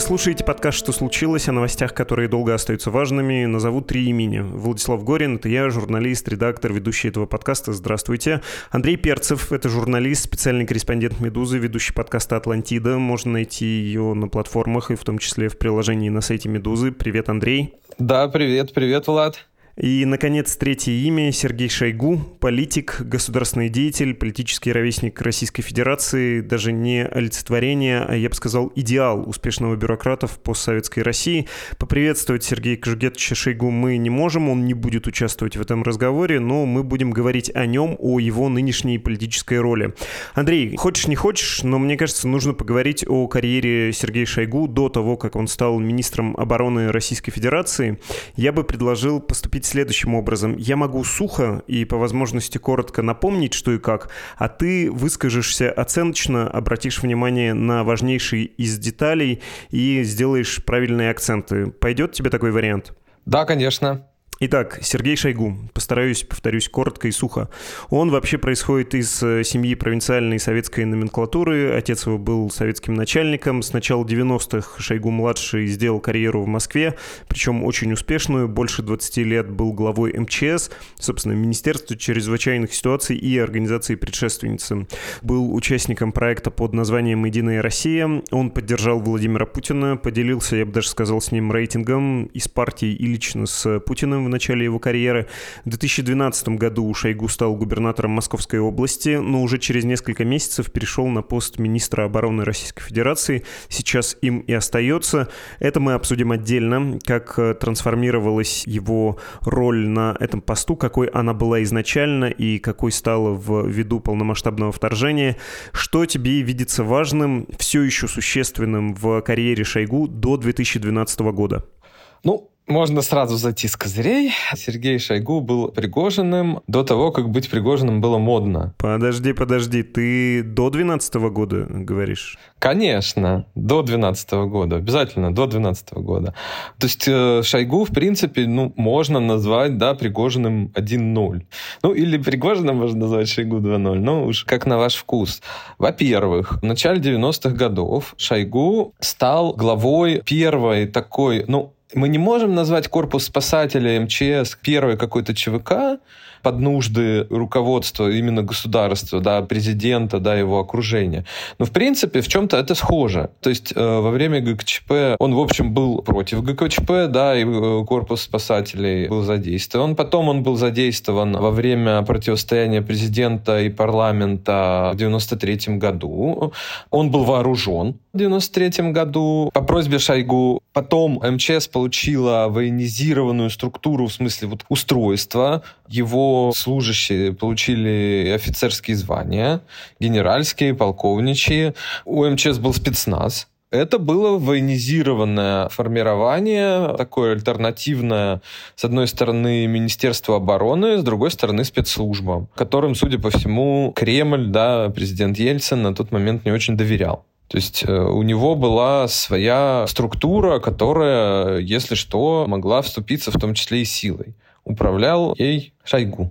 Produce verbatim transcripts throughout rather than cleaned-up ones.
слушаете подкаст «Что случилось?» о новостях, которые долго остаются важными. Назову три имени. Владислав Горин — это я, журналист, редактор, ведущий этого подкаста. Здравствуйте. Андрей Перцев — это журналист, специальный корреспондент «Медузы», ведущий подкаста «Атлантида». Можно найти ее на платформах и в том числе в приложении на сайте «Медузы». Привет, Андрей. Да, привет, привет, Влад. И, наконец, третье имя — Сергей Шойгу, политик, государственный деятель, политический ровесник Российской Федерации, даже не олицетворение, а, я бы сказал, идеал успешного бюрократа в постсоветской России. Поприветствовать Сергея Кожугетовича Шойгу мы не можем, он не будет участвовать в этом разговоре, но мы будем говорить о нем, о его нынешней политической роли. Андрей, хочешь не хочешь, но мне кажется, нужно поговорить о карьере Сергея Шойгу до того, как он стал министром обороны Российской Федерации. Я бы предложил поступить следующим образом. Я могу сухо и по возможности коротко напомнить, что и как, а ты выскажешься оценочно, обратишь внимание на важнейшие из деталей и сделаешь правильные акценты. Пойдет тебе такой вариант? Да, конечно. Итак, Сергей Шойгу. Постараюсь, повторюсь, коротко и сухо. Он вообще происходит из семьи провинциальной советской номенклатуры. Отец его был советским начальником. С начала девяностых Шойгу-младший сделал карьеру в Москве, причем очень успешную. Больше двадцати лет был главой эм че эс, собственно, Министерства чрезвычайных ситуаций и организации предшественницы. Был участником проекта под названием «Единая Россия». Он поддержал Владимира Путина, поделился, я бы даже сказал, с ним рейтингом из партии и лично с Путиным в начале его карьеры. В две тысячи двенадцатом году Шойгу стал губернатором Московской области, но уже через несколько месяцев перешел на пост министра обороны Российской Федерации. Сейчас им и остается. Это мы обсудим отдельно, как трансформировалась его роль на этом посту, какой она была изначально и какой стала ввиду полномасштабного вторжения. Что тебе видится важным, все еще существенным в карьере Шойгу до две тысячи двенадцатого года? Ну, можно сразу зайти с козырей. Сергей Шойгу был Пригожиным до того, как быть Пригожиным было модно. Подожди, подожди, ты до двенадцатого года говоришь? Конечно, до двенадцатого года, обязательно до двенадцатого года. То есть Шойгу, в принципе, ну, можно назвать, да, Пригожиным один ноль. Ну, или Пригожиным можно назвать Шойгу два ноль, ну, уж как на ваш вкус. Во-первых, в начале девяностых годов Шойгу стал главой первой такой, ну, мы не можем назвать корпус спасателей эм че эс первой какой-то ЧВК под нужды руководства именно государства, да, президента, да, его окружения. Но, в принципе, в чем-то это схоже. То есть э, во время гэ ка че пэ он, в общем, был против гэ ка че пэ, да, и э, корпус спасателей был задействован. Потом он был задействован во время противостояния президента и парламента в девяносто третьем году. Он был вооружен в девяносто третьем году по просьбе Шойгу. Потом эм че эс получила военизированную структуру, в смысле вот устройства. Его служащие получили офицерские звания, генеральские, полковничьи. У эм че эс был спецназ. Это было военизированное формирование, такое альтернативное, с одной стороны, Министерство обороны, с другой стороны, спецслужбам, которым, судя по всему, Кремль, да, президент Ельцин на тот момент не очень доверял. То есть у него была своя структура, которая, если что, могла вступиться в том числе и силой. Управлял ей Шойгу.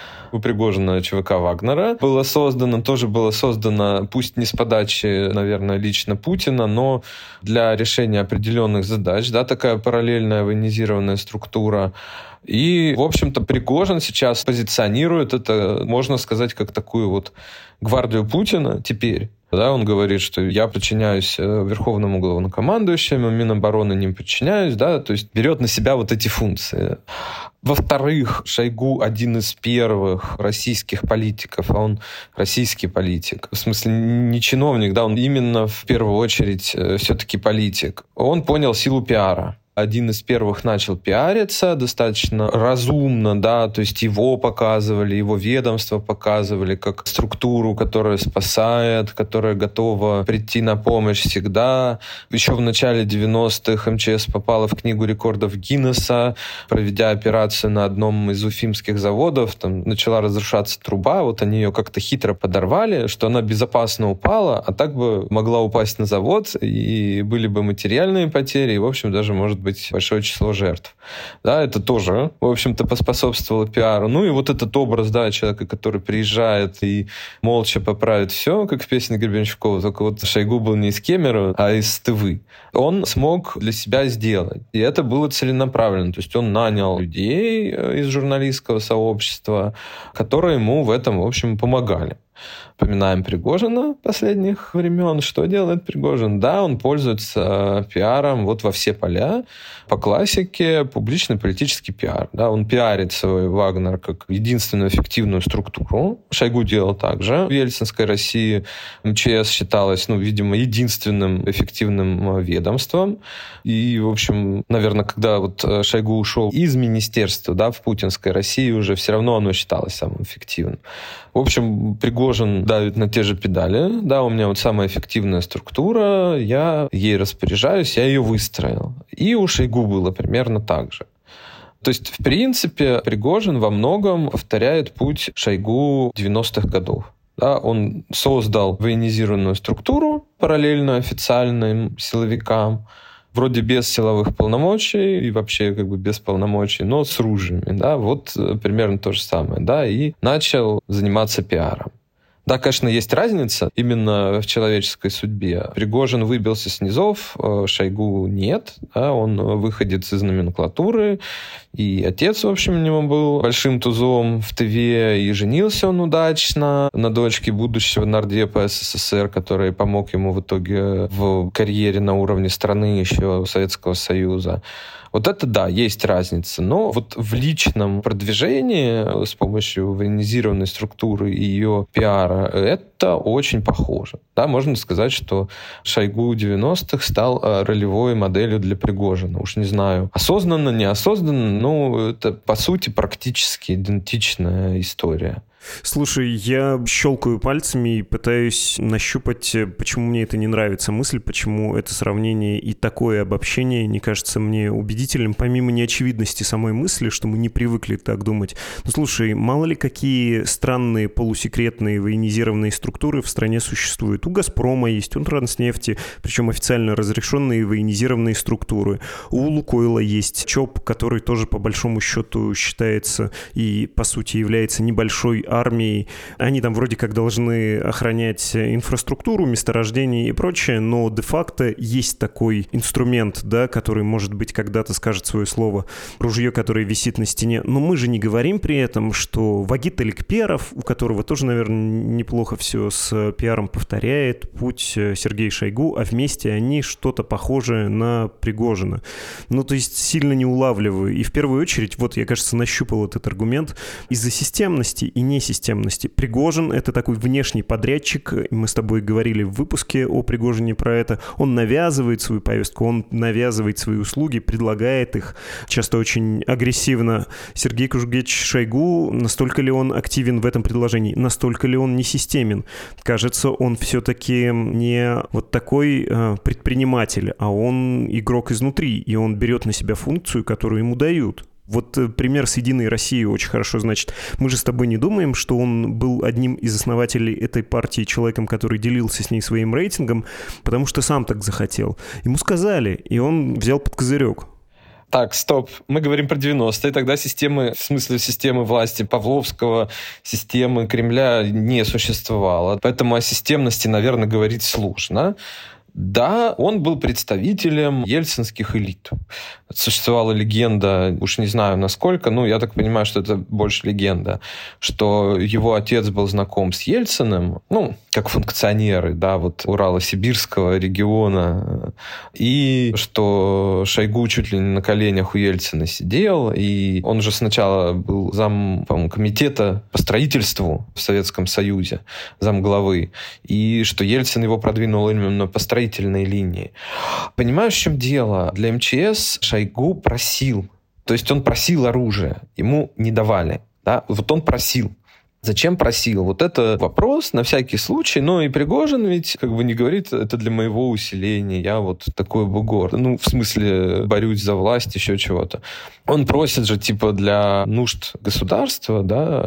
У Пригожина ЧВК Вагнера было создано, тоже было создано, пусть не с подачи, наверное, лично Путина, но для решения определенных задач, да, такая параллельная военизированная структура. И, в общем-то, Пригожин сейчас позиционирует это, можно сказать, как такую вот гвардию Путина теперь. Да, он говорит, что я подчиняюсь верховному главнокомандующему, Минобороны не подчиняюсь, да, то есть берет на себя вот эти функции. Во-вторых, Шойгу один из первых российских политиков, а он российский политик, в смысле не чиновник, да, он именно в первую очередь все-таки политик. Он понял силу пиара. Один из первых начал пиариться достаточно разумно, да, то есть его показывали, его ведомство показывали как структуру, которая спасает, которая готова прийти на помощь всегда. Еще в начале девяностых эм че эс попала в книгу рекордов Гиннесса, проведя операцию на одном из уфимских заводов, там начала разрушаться труба, вот они ее как-то хитро подорвали, что она безопасно упала, а так бы могла упасть на завод, и были бы материальные потери, и, в общем, даже, может быть, быть большое число жертв. Да, это тоже, в общем-то, поспособствовало пиару. Ну и вот этот образ, да, человека, который приезжает и молча поправит все, как в песне Гребенщикова, только вот Шойгу был не из Кемерово, а из Тывы. Он смог для себя сделать. И это было целенаправленно. То есть он нанял людей из журналистского сообщества, которые ему в этом, в общем, помогали. Вспоминаем Пригожина последних времен. Что делает Пригожин? Да, он пользуется пиаром вот во все поля. По классике публичный политический пиар. Да, он пиарит свой Вагнер как единственную эффективную структуру. Шойгу делал так же. В ельцинской России МЧС считалось, ну, видимо, единственным эффективным ведомством. И, в общем, наверное, когда вот Шойгу ушел из министерства, да, в путинской России, уже все равно оно считалось самым эффективным. В общем, Пригожин давит на те же педали. Да, у меня вот самая эффективная структура, я ей распоряжаюсь, я ее выстроил. И у Шойгу было примерно так же. То есть, в принципе, Пригожин во многом повторяет путь Шойгу девяностых годов. Да, он создал военизированную структуру, параллельно официальным силовикам, вроде без силовых полномочий и вообще как бы без полномочий, но с ружьями, да, вот примерно то же самое, да, и начал заниматься пиаром. Да, конечно, есть разница именно в человеческой судьбе. Пригожин выбился с низов, Шойгу нет, да, он выходец из номенклатуры, и отец, в общем, у него был большим тузом в Тыве, и женился он удачно на дочке будущего нардепа СССР, который помог ему в итоге в карьере на уровне страны еще Советского Союза. Вот это, да, есть разница. Но вот в личном продвижении с помощью военизированной структуры и ее пиара это очень похоже. Да, можно сказать, что Шойгу девяностых стал ролевой моделью для Пригожина. Уж не знаю, осознанно, неосознанно, но это, по сути, практически идентичная история. Слушай, я щелкаю пальцами и пытаюсь нащупать, почему мне это не нравится мысль, почему это сравнение и такое обобщение не кажется мне убедительным, помимо неочевидности самой мысли, что мы не привыкли так думать. Ну, слушай, мало ли какие странные полусекретные военизированные структуры в стране существуют. У «Газпрома» есть, у «Транснефти», причем официально разрешенные военизированные структуры. У «Лукойла» есть ЧОП, который тоже по большому счету считается и, по сути, является небольшой армией. Они там вроде как должны охранять инфраструктуру, месторождения и прочее, но де-факто есть такой инструмент, да, который, может быть, когда-то скажет свое слово, ружье, которое висит на стене. Но мы же не говорим при этом, что Вагит Аликперов, у которого тоже, наверное, неплохо все с пиаром повторяет, путь Сергея Шойгу, а вместе они что-то похожее на Пригожина. Ну, то есть сильно не улавливаю. И в первую очередь, вот я, кажется, нащупал этот аргумент из-за системности и не системности. Пригожин — это такой внешний подрядчик, мы с тобой говорили в выпуске о Пригожине про это, он навязывает свою повестку, он навязывает свои услуги, предлагает их, часто очень агрессивно. Сергей Кужугетович Шойгу, настолько ли он активен в этом предложении, настолько ли он не системен? Кажется, он все-таки не вот такой э, предприниматель, а он игрок изнутри, и он берет на себя функцию, которую ему дают. Вот пример с «Единой Россией» очень хорошо, значит, мы же с тобой не думаем, что он был одним из основателей этой партии, человеком, который делился с ней своим рейтингом, потому что сам так захотел. Ему сказали, и он взял под козырек. Так, стоп. Мы говорим про девяностые. Тогда системы, в смысле системы власти Павловского, системы Кремля не существовало. Поэтому о системности, наверное, говорить сложно. Да, он был представителем ельцинских элит. Существовала легенда, уж не знаю насколько, ну, я так понимаю, что это больше легенда, что его отец был знаком с Ельциным, ну, как функционеры, да, вот Урало-Сибирского региона, и что Шойгу чуть ли не на коленях у Ельцина сидел, и он же сначала был зам, по-моему, комитета по строительству в Советском Союзе, замглавы, и что Ельцин его продвинул именно по строительной линии. Понимаешь, в чем дело? Для МЧС Шойгу просил, то есть он просил оружие, ему не давали, да, вот он просил. Зачем просил? Вот это вопрос на всякий случай. Но и Пригожин ведь как бы не говорит, это для моего усиления, я вот такой бугор. Ну, в смысле, борюсь за власть, еще чего-то. Он просит же, типа, для нужд государства, да,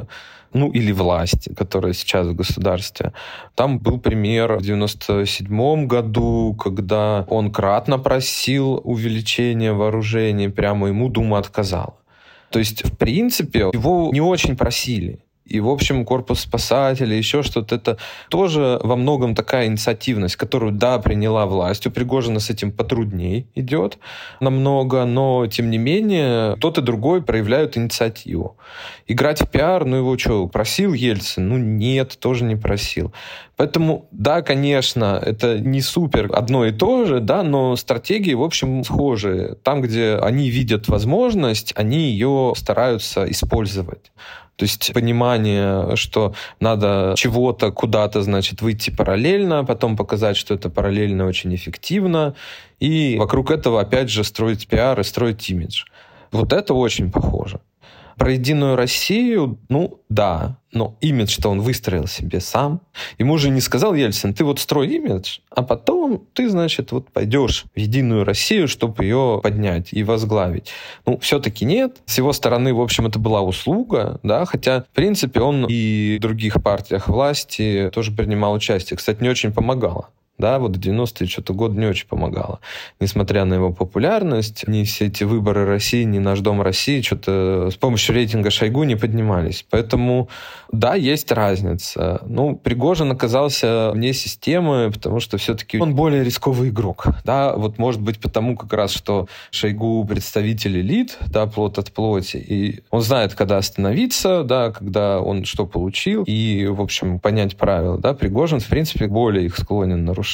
ну или власти, которая сейчас в государстве. Там был пример в девяносто седьмом году, когда он кратно просил увеличения вооружений, прямо ему Дума отказала. То есть, в принципе, его не очень просили. И, в общем, корпус спасателей, еще что-то, это тоже во многом такая инициативность, которую, да, приняла власть. У Пригожина с этим потрудней идет намного, но, тем не менее, тот и другой проявляют инициативу. Играть в пиар, ну его что, просил Ельцин? Ну нет, тоже не просил. Поэтому, да, конечно, это не супер одно и то же, да, но стратегии, в общем, схожие. Там, где они видят возможность, они ее стараются использовать. То есть понимание, что надо чего-то куда-то, значит, выйти параллельно, потом показать, что это параллельно очень эффективно, и вокруг этого, опять же, строить пиар и строить имидж. Вот это очень похоже. Про «Единую Россию», ну, да, но имидж-то он выстроил себе сам. Ему же не сказал Ельцин: ты вот строй имидж, а потом ты, значит, вот пойдешь в «Единую Россию», чтобы ее поднять и возглавить. Ну, все-таки нет. С его стороны, в общем, это была услуга, да, хотя, в принципе, он и в других партиях власти тоже принимал участие. Кстати, не очень помогало. Да, вот в девяностые что-то год не очень помогало. Несмотря на его популярность, ни все эти выборы России, ни наш Дом России что-то с помощью рейтинга Шойгу не поднимались. Поэтому, да, есть разница. Ну, Пригожин оказался вне системы, потому что все-таки он более рисковый игрок. Да, вот может быть потому как раз, что Шойгу представитель элит, да, плот от плоти, и он знает, когда остановиться, да, когда он что получил, и, в общем, понять правила. Да, Пригожин, в принципе, более их склонен нарушать.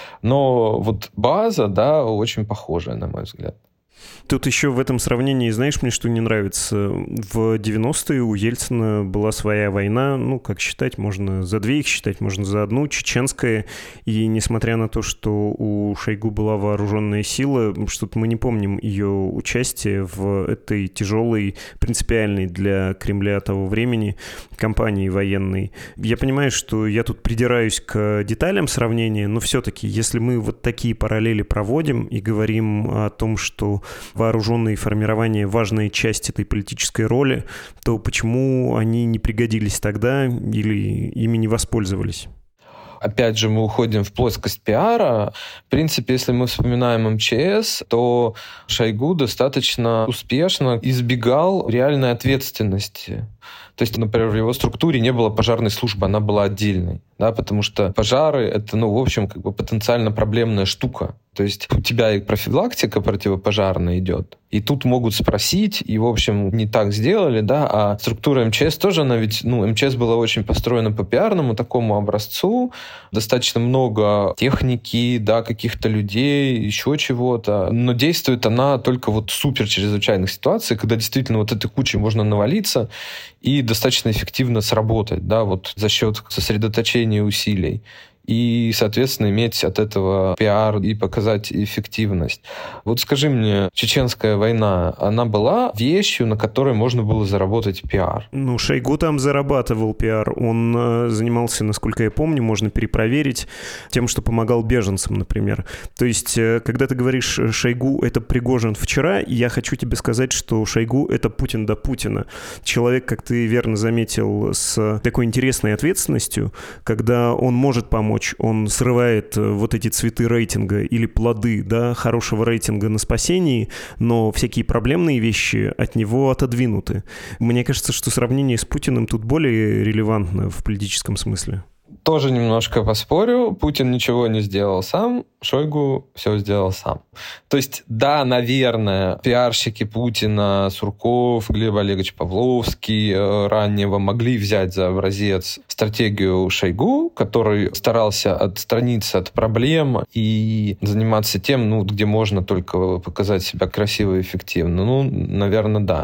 Но вот база, да, очень похожая, на мой взгляд. Тут еще в этом сравнении, знаешь, мне что не нравится? В девяностые у Ельцина была своя война, ну, как считать, можно за две их считать, можно за одну, чеченская, и несмотря на то, что у Шойгу была вооруженная сила, что-то мы не помним ее участие в этой тяжелой, принципиальной для Кремля того времени кампании военной. Я понимаю, что я тут придираюсь к деталям сравнения, но все-таки, если мы вот такие параллели проводим и говорим о том, что вооруженные формирования — важная часть этой политической роли, то почему они не пригодились тогда или ими не воспользовались? Опять же, мы уходим в плоскость пиара. В принципе, если мы вспоминаем эм че эс, то Шойгу достаточно успешно избегал реальной ответственности. То есть, например, в его структуре не было пожарной службы, она была отдельной, да, потому что пожары — это, ну, в общем, как бы потенциально проблемная штука. То есть у тебя и профилактика противопожарная идет, и тут могут спросить, и, в общем, не так сделали, да, а структура эм че эс тоже, она ведь, ну, эм че эс была очень построена по пиарному такому образцу, достаточно много техники, да, каких-то людей, еще чего-то, но действует она только вот в супер чрезвычайных ситуациях, когда действительно вот этой кучей можно навалиться и достаточно эффективно сработать, да, вот за счет сосредоточения усилий. И, соответственно, иметь от этого пиар и показать эффективность. Вот скажи мне, чеченская война, она была вещью, на которой можно было заработать пиар? Ну, Шойгу там зарабатывал пиар. Он э, занимался, насколько я помню, можно перепроверить, тем, что помогал беженцам, например. То есть, э, когда ты говоришь «Шойгу — это Пригожин вчера», я хочу тебе сказать, что Шойгу — это Путин до Путина. Человек, как ты верно заметил, с такой интересной ответственностью, когда он может помочь, он срывает вот эти цветы рейтинга или плоды, да, хорошего рейтинга на спасении, но всякие проблемные вещи от него отодвинуты. Мне кажется, что сравнение с Путиным тут более релевантно в политическом смысле. Тоже немножко поспорю. Путин ничего не сделал сам, Шойгу все сделал сам. То есть, да, наверное, пиарщики Путина, Сурков, Глеб Олегович Павловский раннего могли взять за образец стратегию Шойгу, который старался отстраниться от проблем и заниматься тем, ну, где можно только показать себя красиво и эффективно. Ну, наверное, да.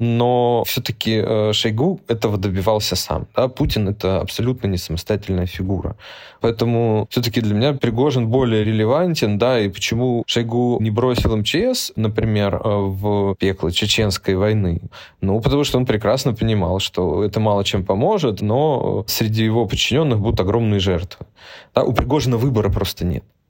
Но все-таки Шойгу этого добивался сам. Да? Путин — это абсолютно не самостоятельная фигура. Поэтому все-таки для меня Пригожин более релевантен, да, и почему Шойгу не бросил эм че эс, например, в пекло чеченской войны? Ну, потому что он прекрасно понимал, что это мало чем поможет, но среди его подчиненных будут огромные жертвы. Да, у Пригожина выбора просто нет.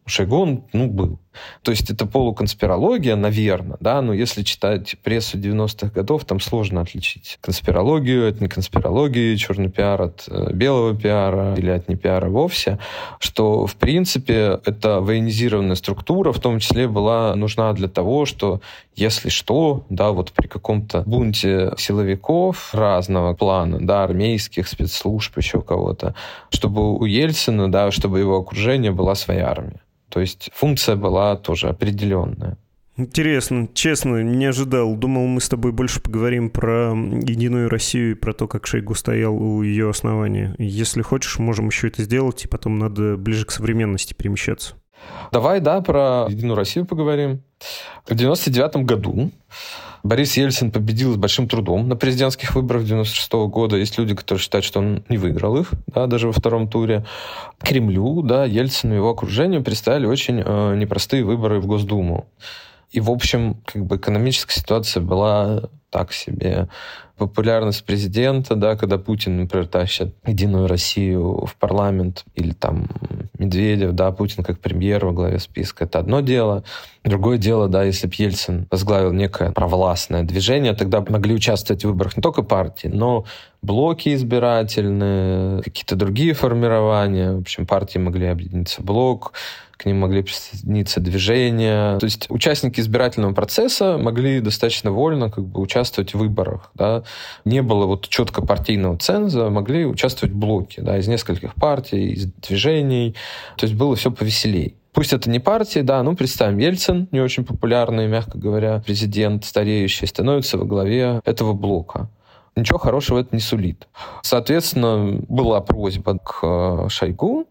Шойгу он, ну, был. То есть это полуконспирология, наверное, да, но если читать прессу девяностых годов, там сложно отличить конспирологию от неконспирологии, черный пиар от белого пиара или от непиара вовсе, что, в принципе, эта военизированная структура в том числе была нужна для того, что, если что, да, вот при каком-то бунте силовиков разного плана, да, армейских спецслужб, еще кого-то, чтобы у Ельцина, да, чтобы его окружение была своя армия. То есть функция была тоже определенная. Интересно, честно, не ожидал. Думал, мы с тобой больше поговорим про Единую Россию и про то, как Шойгу стоял у ее основания. Если хочешь, можем еще это сделать, и потом надо ближе к современности перемещаться. Давай, да, про Единую Россию поговорим. В девяносто девятом году Борис Ельцин победил с большим трудом на президентских выборах девяносто шестого года. Есть люди, которые считают, что он не выиграл их, да, даже во втором туре. Кремлю, да, Ельцину и его окружению предстояли очень э, непростые выборы в Госдуму. И, в общем, как бы экономическая ситуация была так себе. Популярность президента, да, когда Путин, например, тащит Единую Россию в парламент, или там Медведев, да, Путин как премьер во главе списка, это одно дело. Другое дело, да, если бы Ельцин возглавил некое провластное движение, тогда могли участвовать в выборах не только партии, но блоки избирательные, какие-то другие формирования. В общем, партии могли объединиться в блок, к ним могли присоединиться движения. То есть участники избирательного процесса могли достаточно вольно как бы участвовать в выборах. Да. Не было вот четко партийного ценза, могли участвовать в блоке, да, из нескольких партий, из движений. То есть было все повеселей. Пусть это не партии, да, ну, представим, Ельцин, не очень популярный, мягко говоря, президент, стареющий, становится во главе этого блока. Ничего хорошего это не сулит. Соответственно, была просьба к Шойгу,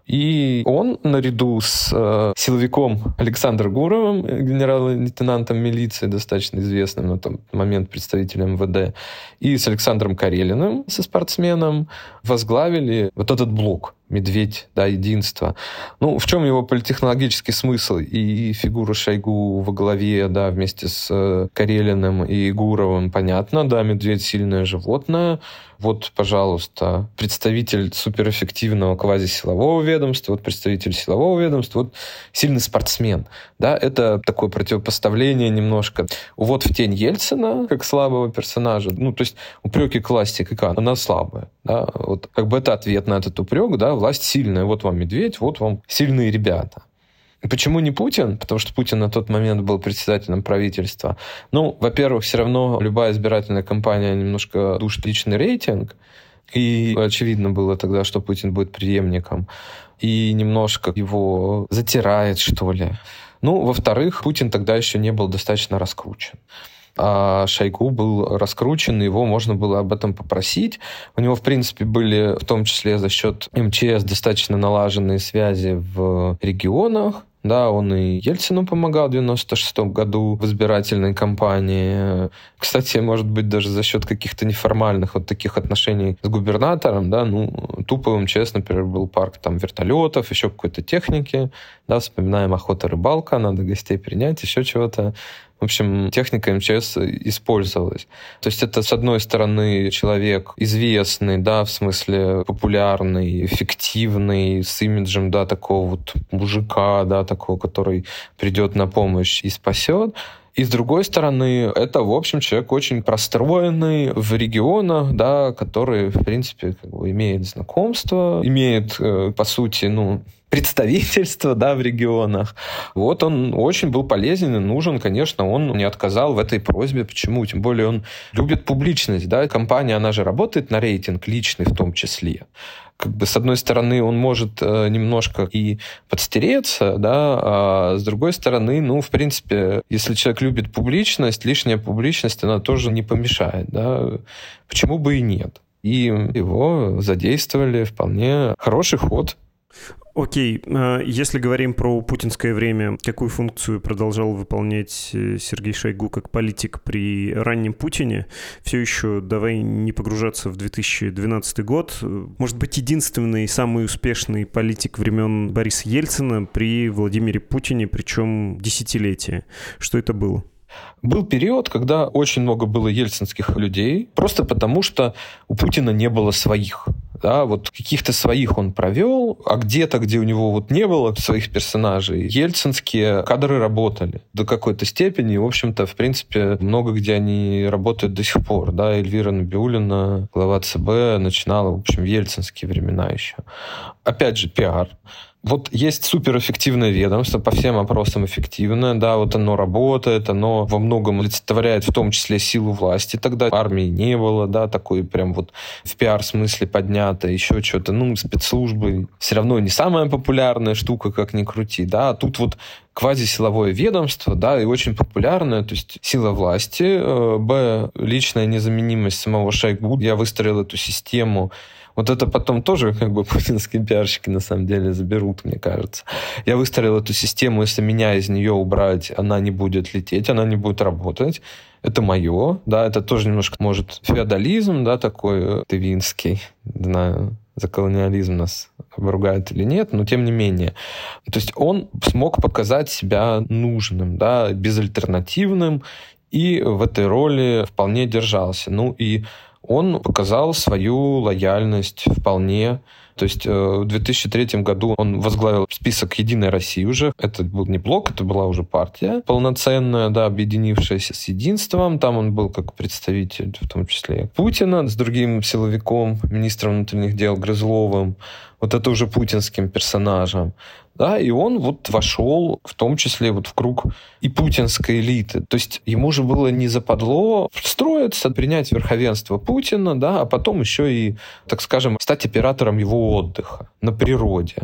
и он, наряду с э, силовиком Александром Гуровым, генерал-лейтенантом милиции, достаточно известным на тот момент представителем эм вэ дэ, и с Александром Карелиным, со спортсменом, возглавили вот этот блок «Медведь», да, единство. Ну, в чем его политтехнологический смысл? И фигура Шойгу во главе, да, вместе с Карелиным и Гуровым, понятно, да, медведь — сильное животное. Вот, пожалуйста, представитель суперэффективного квазисилового ведомства, вот представитель силового ведомства, вот сильный спортсмен. Да, это такое противопоставление немножко. Вот в тень Ельцина, как слабого персонажа, ну, то есть упреки к власти какая? Она слабая. Да? Вот как бы это ответ на этот упрек, да, власть сильная. Вот вам медведь, вот вам сильные ребята. Почему не Путин? Потому что Путин на тот момент был председателем правительства. Ну, во-первых, все равно любая избирательная кампания немножко душит личный рейтинг. И очевидно было тогда, что Путин будет преемником. И немножко его затирает, что ли. Ну, во-вторых, Путин тогда еще не был достаточно раскручен. А Шойгу был раскручен, и его можно было об этом попросить. У него, в принципе, были, в том числе за счет эм че эс, достаточно налаженные связи в регионах. Да, он и Ельцину помогал в девяносто шестом году в избирательной кампании. Кстати, может быть, даже за счет каких-то неформальных вот таких отношений с губернатором, да, ну, тупо в эм че эс, например, был парк там вертолетов, еще какой-то техники, да, вспоминаем охота, рыбалка, надо гостей принять, еще чего-то. В общем, техника эм че эс использовалась. То есть это, с одной стороны, человек известный, да, в смысле популярный, эффективный, с имиджем, да, такого вот мужика, да, такого, который придет на помощь и спасет. И, с другой стороны, это, в общем, человек очень простроенный в регионах, да, который, в принципе, как бы имеет знакомство, имеет, по сути, ну, представительство, да, в регионах. Вот он очень был полезен и нужен, конечно, он не отказал в этой просьбе. Почему? Тем более он любит публичность, да. Компания, она же работает на рейтинг личный в том числе. Как бы, с одной стороны, он может э, немножко и подстереться, да, а с другой стороны, ну, в принципе, если человек любит публичность, лишняя публичность, она тоже не помешает, да. Почему бы и нет? И его задействовали, вполне хороший ход. Окей, если говорим про путинское время, какую функцию продолжал выполнять Сергей Шойгу как политик при раннем Путине? Все еще давай не погружаться в две тысячи двенадцатый год. Может быть, единственный самый успешный политик времен Бориса Ельцина при Владимире Путине, причем десятилетие. Что это было? Был период, когда очень много было ельцинских людей, просто потому что у Путина не было своих. Да, вот каких-то своих он провел, а где-то, где у него вот не было своих персонажей, ельцинские кадры работали до какой-то степени. В общем-то, в принципе, много где они работают до сих пор. Да, Эльвира Набиуллина, глава ЦБ, начинала, в общем, в ельцинские времена еще. Опять же, пиар. Вот есть суперэффективное ведомство, по всем опросам эффективное, да, вот оно работает, оно во многом олицетворяет в том числе силу власти. Тогда армии не было, да, такой прям вот в пиар-смысле поднято, еще что-то, ну, спецслужбы все равно не самая популярная штука, как ни крути, да, а тут вот квазисиловое ведомство, да, и очень популярное, то есть сила власти, б, личная незаменимость самого Шойгу. Я выстроил эту систему. Вот это потом тоже как бы путинские пиарщики на самом деле заберут, мне кажется. Я выстроил эту систему, если меня из нее убрать, она не будет лететь, она не будет работать. Это мое, да, это тоже немножко, может, феодализм, да, такой тывинский, не знаю, за колониализм нас обругают или нет, но тем не менее. То есть он смог показать себя нужным, да, безальтернативным, и в этой роли вполне держался. Ну и он показал свою лояльность вполне. То есть в две тысячи третьем году он возглавил список «Единой России» уже. Это был не блок, это была уже партия полноценная, да, объединившаяся с единством. Там он был как представитель, в том числе Путина, с другим силовиком, министром внутренних дел Грызловым. Вот это уже путинским персонажем. Да, и он вот вошел в том числе вот в круг и путинской элиты. То есть ему же было не западло встроиться, принять верховенство Путина, да, а потом еще и, так скажем, стать оператором его отдыха на природе.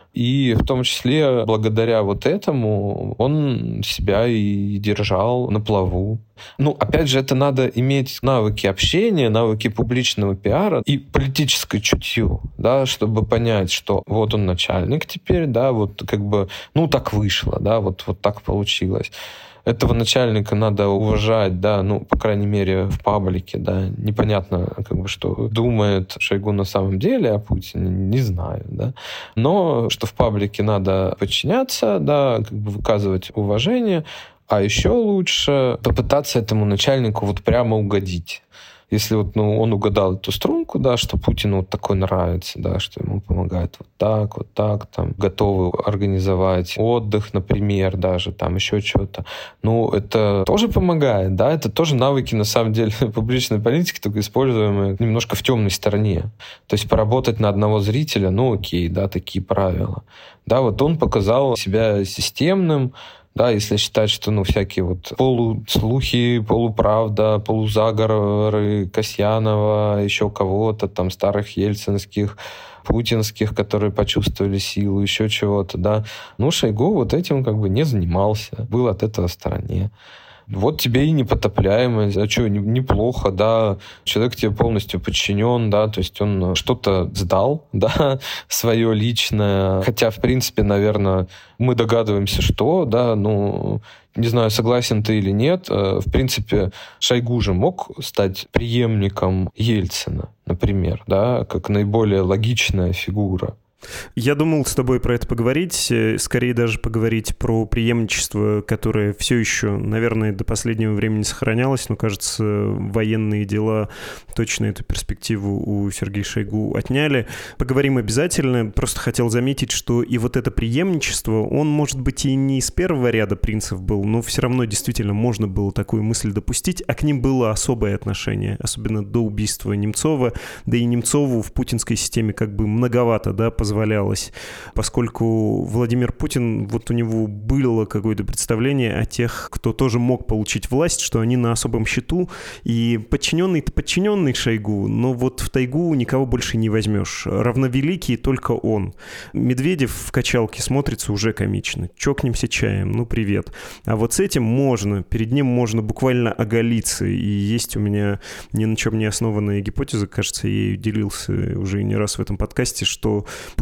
И в том числе благодаря вот этому он себя и держал на плаву. Ну, опять же, это надо иметь навыки общения, навыки публичного пиара и политическое чутье, да, чтобы понять, что вот он начальник теперь, да, вот как бы, ну, так вышло, да, вот, вот так получилось. Этого начальника надо уважать, да, ну, по крайней мере, в паблике, да. Непонятно, как бы, что думает Шойгу на самом деле о Путине, не знаю, да. Но что в паблике надо подчиняться, да, как бы выказывать уважение, а еще лучше попытаться этому начальнику вот прямо угодить. Если вот, ну, он угадал эту струнку, да, что Путину вот такой нравится, да, что ему помогает вот так, вот так, там, готовы организовать отдых, например, даже, там, еще что-то. Ну, это тоже помогает, да, это тоже навыки, на самом деле, публичной политики, только используемые немножко в темной стороне. То есть поработать на одного зрителя, ну, окей, да, такие правила. Да, вот он показал себя системным. Да, если считать, что, ну, всякие вот полуслухи, полуправда, полузаговоры Касьянова, еще кого-то, там, старых ельцинских, путинских, которые почувствовали силу, еще чего-то, да. Ну, Шойгу вот этим как бы не занимался, был от этого в стороне. Вот тебе и непотопляемость, а что, неплохо, да, человек тебе полностью подчинен, да, то есть он что-то сдал, да, свое личное, хотя, в принципе, наверное, мы догадываемся, что, да, ну, не знаю, согласен ты или нет, в принципе, Шойгу же мог стать преемником Ельцина, например, да, как наиболее логичная фигура. Я думал с тобой про это поговорить, скорее даже поговорить про преемничество, которое все еще, наверное, до последнего времени сохранялось, но, кажется, военные дела точно эту перспективу у Сергея Шойгу отняли. Поговорим обязательно, просто хотел заметить, что и вот это преемничество, он, может быть, и не из первого ряда принцев был, но все равно действительно можно было такую мысль допустить, а к ним было особое отношение, особенно до убийства Немцова, да и Немцову в путинской системе как бы многовато, да, позволялось. позволялось, поскольку Владимир Путин, вот у него было какое-то представление о тех, кто тоже мог получить власть, что они на особом счету, и подчиненный-то подчиненный Шойгу, но вот в тайгу никого больше не возьмешь. Равновеликий только он. Медведев в качалке смотрится уже комично. Чокнемся чаем, ну привет. А вот с этим можно, перед ним можно буквально оголиться, и есть у меня ни на чем не основанная гипотеза, кажется, я ею делился уже не раз в этом подкасте, что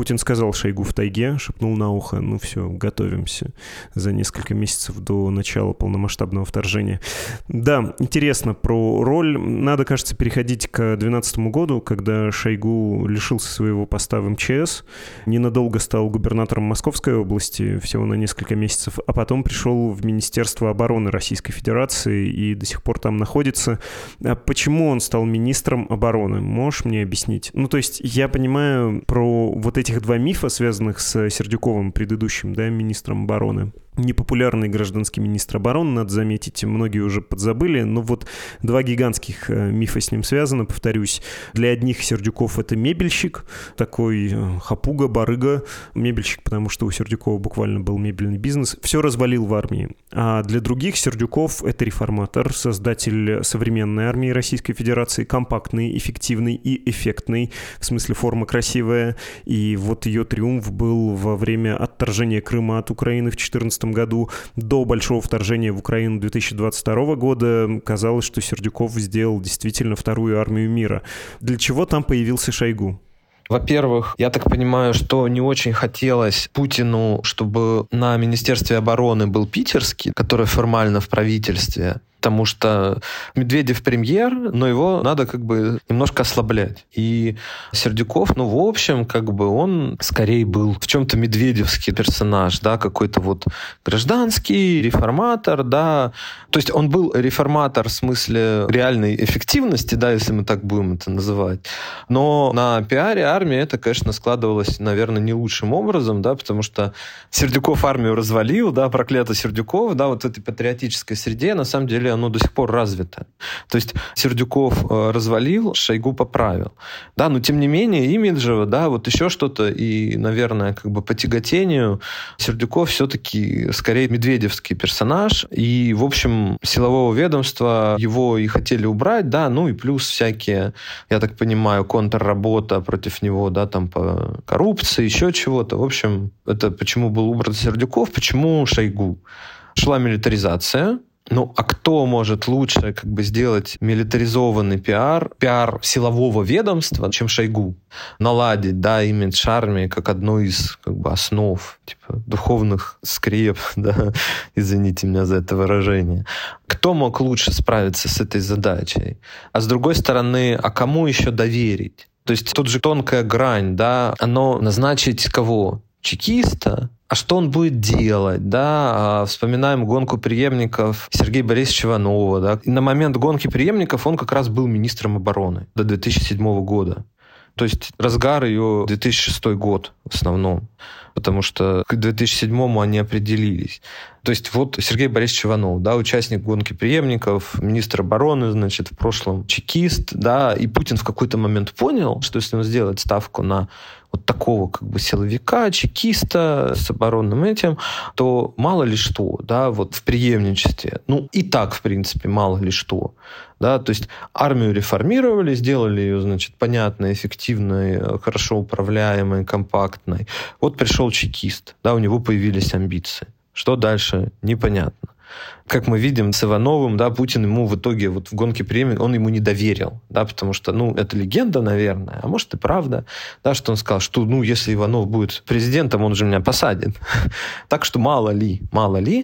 Путин сказал Шойгу в тайге, шепнул на ухо, ну все, готовимся за несколько месяцев до начала полномасштабного вторжения. Да, интересно про роль. Надо, кажется, переходить к две тысячи двенадцатому году, когда Шойгу лишился своего поста в эм че эс, ненадолго стал губернатором Московской области, всего на несколько месяцев, а потом пришел в Министерство обороны Российской Федерации и до сих пор там находится. А почему он стал министром обороны? Можешь мне объяснить? Ну, то есть я понимаю про вот этих два мифа, связанных с Сердюковым, предыдущим, да, министром обороны. Непопулярный гражданский министр обороны, надо заметить, многие уже подзабыли, но вот два гигантских мифа с ним связаны, повторюсь. Для одних Сердюков — это мебельщик, такой хапуга, барыга, мебельщик, потому что у Сердюкова буквально был мебельный бизнес, все развалил в армии. А для других Сердюков — это реформатор, создатель современной армии Российской Федерации, компактный, эффективный и эффектный, в смысле форма красивая, и вот ее триумф был во время отторжения Крыма от Украины в две тысячи четырнадцатом году. До большого вторжения в Украину две тысячи двадцать второго года казалось, что Сердюков сделал действительно вторую армию мира. Для чего там появился Шойгу? Во-первых, я так понимаю, что не очень хотелось Путину, чтобы на Министерстве обороны был питерский, который формально в правительстве, потому что Медведев премьер, но его надо как бы немножко ослаблять. И Сердюков, ну, в общем, как бы он скорее был в чем-то медведевский персонаж, да, какой-то вот гражданский, реформатор, да. То есть он был реформатор в смысле реальной эффективности, да, если мы так будем это называть. Но на пиаре армии это, конечно, складывалось, наверное, не лучшим образом, да, потому что Сердюков армию развалил, да, проклятый Сердюков, да, вот в этой патриотической среде, на самом деле, оно до сих пор развито. То есть Сердюков э, развалил, Шойгу поправил. Да, но тем не менее, имиджево, да, вот еще что-то, и, наверное, как бы по тяготению Сердюков все-таки скорее медведевский персонаж, и, в общем, силового ведомства его и хотели убрать, да, ну и плюс всякие, я так понимаю, контрработа против него, да, там по коррупции, еще чего-то. В общем, это почему был убран Сердюков, почему Шойгу? Шла милитаризация. Ну, а кто может лучше как бы сделать милитаризованный пиар, пиар силового ведомства, чем Шойгу? Наладить, да, имидж армии как одну из как бы основ, типа, духовных скреп, да, извините меня за это выражение. Кто мог лучше справиться с этой задачей? А с другой стороны, а кому еще доверить? То есть тут же тонкая грань, да, оно назначить кого? Чекиста? А что он будет делать, да? Вспоминаем гонку преемников Сергея Борисовича Иванова, да? И на момент гонки преемников он как раз был министром обороны до две тысячи седьмого года. То есть разгар ее две тысячи шестой год в основном, потому что к две тысячи седьмому они определились. То есть вот Сергей Борисович Иванов, да, участник гонки преемников, министр обороны, значит, в прошлом чекист, да, и Путин в какой-то момент понял, что если он сделает ставку на вот такого как бы силовика, чекиста с оборонным этим, то мало ли что, да, вот в преемничестве. Ну, и так, в принципе, мало ли что. Да, то есть армию реформировали, сделали ее, значит, понятной, эффективной, хорошо управляемой, компактной. Вот пришел чекист, да, у него появились амбиции. Что дальше? Непонятно. Как мы видим с Ивановым, да, Путин ему в итоге вот в гонке преемников, он ему не доверил, да, потому что, ну, это легенда, наверное, а может и правда, да, что он сказал, что, ну, если Иванов будет президентом, он же меня посадит. Так что мало ли, мало ли.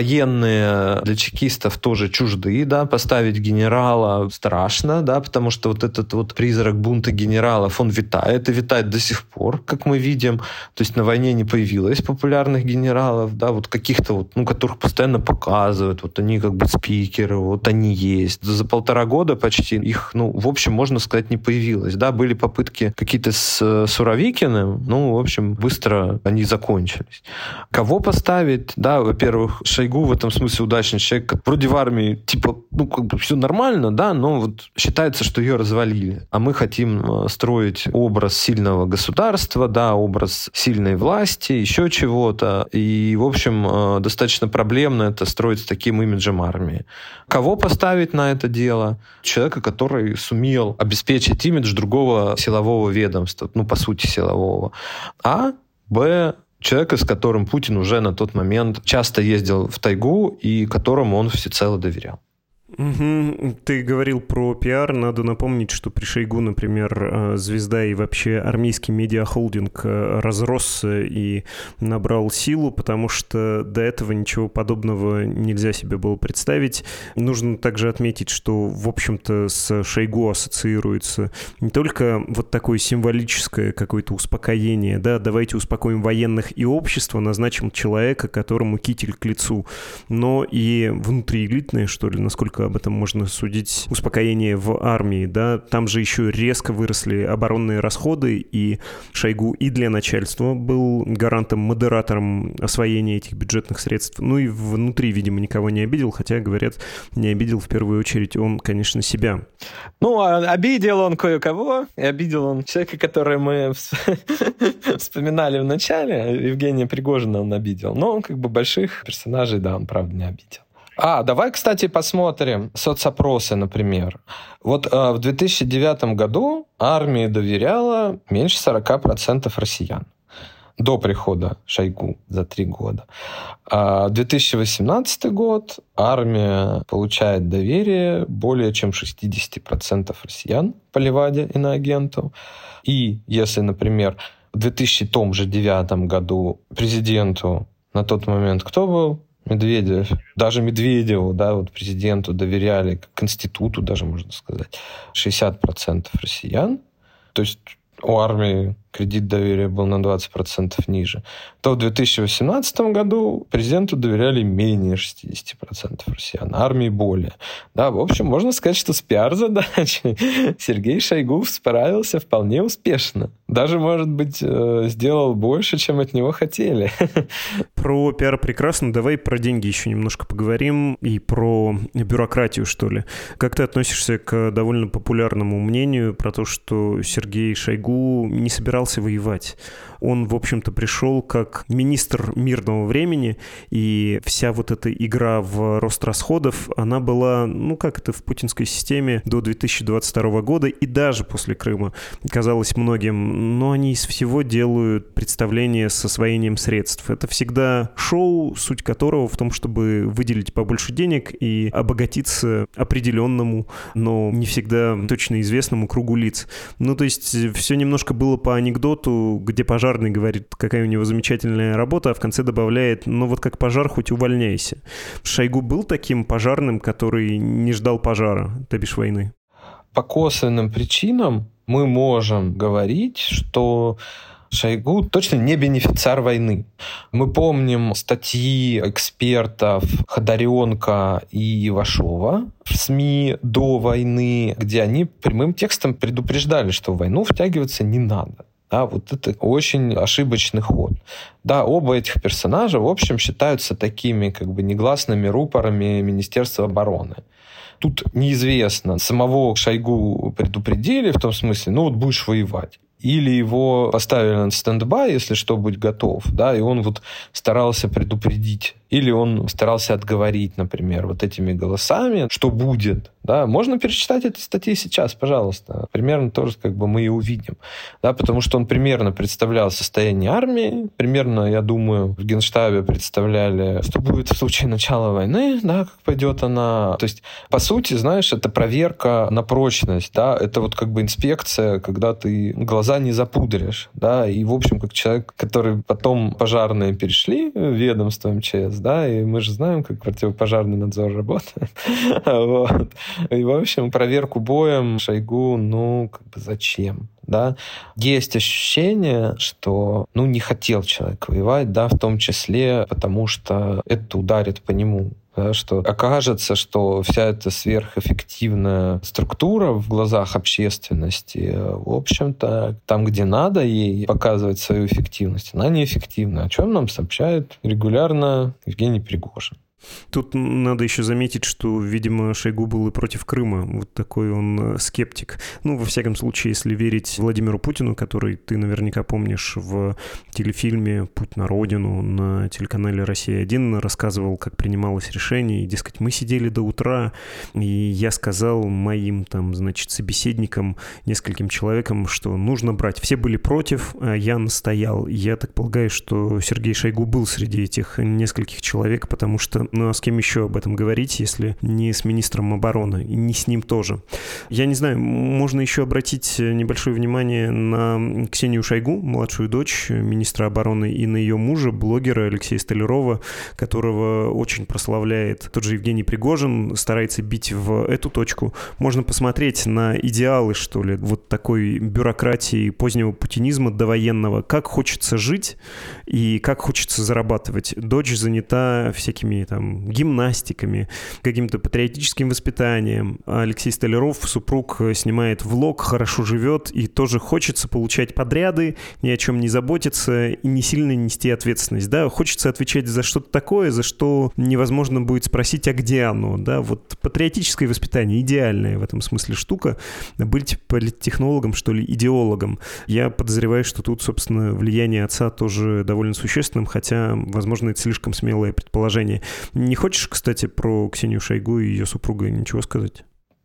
Военные для чекистов тоже чужды, да, поставить генерала страшно, да, потому что вот этот вот призрак бунта генералов, он витает, и витает до сих пор, как мы видим. То есть на войне не появилось популярных генералов, да, вот каких-то вот, ну, которых постоянно показывают, вот они как бы спикеры, вот они есть. За полтора года почти их, ну, в общем, можно сказать, не появилось. Да, были попытки какие-то с Суровикиным, ну, в общем, быстро они закончились. Кого поставить? Да, во-первых, Шойгу в этом смысле удачный человек. Вроде в армии, типа, ну, как бы все нормально, да, но вот считается, что ее развалили. А мы хотим строить образ сильного государства, да, образ сильной власти, еще чего-то. И, в общем, достаточно проблемно это строить с таким имиджем армии. Кого поставить на это дело? Человека, который сумел обеспечить имидж другого силового ведомства, ну, по сути, силового. А, б, человека, с которым Путин уже на тот момент часто ездил в тайгу и которому он всецело доверял. Угу. Ты говорил про пиар. Надо напомнить, что при Шойгу, например, «Звезда» и вообще армейский медиахолдинг разросся и набрал силу, потому что до этого ничего подобного нельзя себе было представить. Нужно также отметить, что, в общем-то, с Шойгу ассоциируется не только вот такое символическое какое-то успокоение, да, давайте успокоим военных и общество, назначим человека, которому китель к лицу, но и внутриэлитное, что ли, насколько об этом можно судить, успокоение в армии, да, там же еще резко выросли оборонные расходы, и Шойгу и для начальства был гарантом, модератором освоения этих бюджетных средств, ну и внутри, видимо, никого не обидел, хотя, говорят, не обидел в первую очередь он, конечно, себя. Ну, обидел он кое-кого, и обидел он человека, который мы вспоминали в начале, Евгения Пригожина он обидел, но он как бы больших персонажей, да, он, правда, не обидел. А, давай, кстати, посмотрим соцопросы, например. Вот э, в две тысячи девятом году армии доверяло меньше сорок процентов россиян до прихода Шойгу за три года. А две тысячи восемнадцатый год армия получает доверие более чем шестьдесят процентов россиян по Леваде иноагенту. И если, например, в две тысячи девятом году президенту на тот момент кто был? Медведев. Даже Медведеву, да, вот президенту доверяли, к институту даже, можно сказать, шестьдесят процентов россиян. То есть у армии кредит доверия был на двадцать процентов ниже. То в две тысячи восемнадцатом году президенту доверяли менее шестьдесят процентов россиян, армии более. Да, в общем, можно сказать, что с пиар-задачей Сергей Шойгу справился вполне успешно. Даже, может быть, сделал больше, чем от него хотели. Про пиар прекрасно. Давай про деньги еще немножко поговорим и про бюрократию, что ли. Как ты относишься к довольно популярному мнению про то, что Сергей Шойгу не собирался воевать? Он, в общем-то, пришел как министр мирного времени, и вся вот эта игра в рост расходов, она была, ну, как это в путинской системе до две тысячи двадцать второго года, и даже после Крыма казалось многим, но они из всего делают представление с освоением средств. Это всегда шоу, суть которого в том, чтобы выделить побольше денег и обогатиться определенному, но не всегда точно известному кругу лиц. Ну, то есть все немножко было по анекдоту, где пожарный говорит, какая у него замечательная работа, а в конце добавляет, ну вот как пожар, хоть увольняйся. Шойгу был таким пожарным, который не ждал пожара, то бишь войны? По косвенным причинам мы можем говорить, что Шойгу точно не бенефициар войны. Мы помним статьи экспертов Ходоренко и Ивашова в СМИ до войны, где они прямым текстом предупреждали, что в войну втягиваться не надо. Да, вот это очень ошибочный ход. Да, оба этих персонажа, в общем, считаются такими как бы негласными рупорами Министерства обороны. Тут неизвестно, самого Шойгу предупредили в том смысле, ну вот будешь воевать. Или его поставили на стендбай, если что, будь готов, да, и он вот старался предупредить. Или он старался отговорить, например, вот этими голосами, что будет. Да, можно перечитать эти статьи сейчас, пожалуйста. Примерно тоже как бы мы и увидим. Да, потому что он примерно представлял состояние армии. Примерно, я думаю, в Генштабе представляли, что будет в случае начала войны, да, как пойдет она. То есть, по сути, знаешь, это проверка на прочность. Да, это вот как бы инспекция, когда ты глаза не запудришь. Да, и, в общем, как человек, который потом пожарные перешли в ведомство эм че эс, да, и мы же знаем, как противопожарный надзор работает. Вот. И, в общем, проверку боем Шойгу, ну, как бы зачем? Да? Есть ощущение, что, ну, не хотел человек воевать, да, в том числе потому, что это ударит по нему. Да, что окажется, что вся эта сверхэффективная структура в глазах общественности, в общем-то, там, где надо ей показывать свою эффективность, она неэффективна. О чем нам сообщает регулярно Евгений Пригожин. Тут надо еще заметить, что, видимо, Шойгу был и против Крыма. Вот такой он скептик. Ну, во всяком случае, если верить Владимиру Путину, который ты наверняка помнишь в телефильме «Путь на родину» на телеканале «Россия один», рассказывал, как принималось решение. И, дескать, мы сидели до утра, и я сказал моим, там, значит, собеседникам, нескольким человекам, что нужно брать. Все были против, а я настоял. Я так полагаю, что Сергей Шойгу был среди этих нескольких человек, потому что Ну а с кем еще об этом говорить, если не с министром обороны, и не с ним тоже? Я не знаю, можно еще обратить небольшое внимание на Ксению Шойгу, младшую дочь министра обороны, и на ее мужа, блогера Алексея Столярова, которого очень прославляет тот же Евгений Пригожин, старается бить в эту точку. Можно посмотреть на идеалы, что ли, вот такой бюрократии позднего путинизма довоенного. Как хочется жить и как хочется зарабатывать. Дочь занята всякими там гимнастиками, каким-то патриотическим воспитанием. А Алексей Столяров, супруг, снимает влог, хорошо живет, и тоже хочется получать подряды, ни о чем не заботиться и не сильно нести ответственность. Да? Хочется отвечать за что-то такое, за что невозможно будет спросить, а где оно? Да? Вот патриотическое воспитание, идеальная в этом смысле штука. Быть политтехнологом, что ли, идеологом. Я подозреваю, что тут, собственно, влияние отца тоже довольно существенным, хотя, возможно, это слишком смелое предположение. Не хочешь, кстати, про Ксению Шойгу и ее супруга ничего сказать?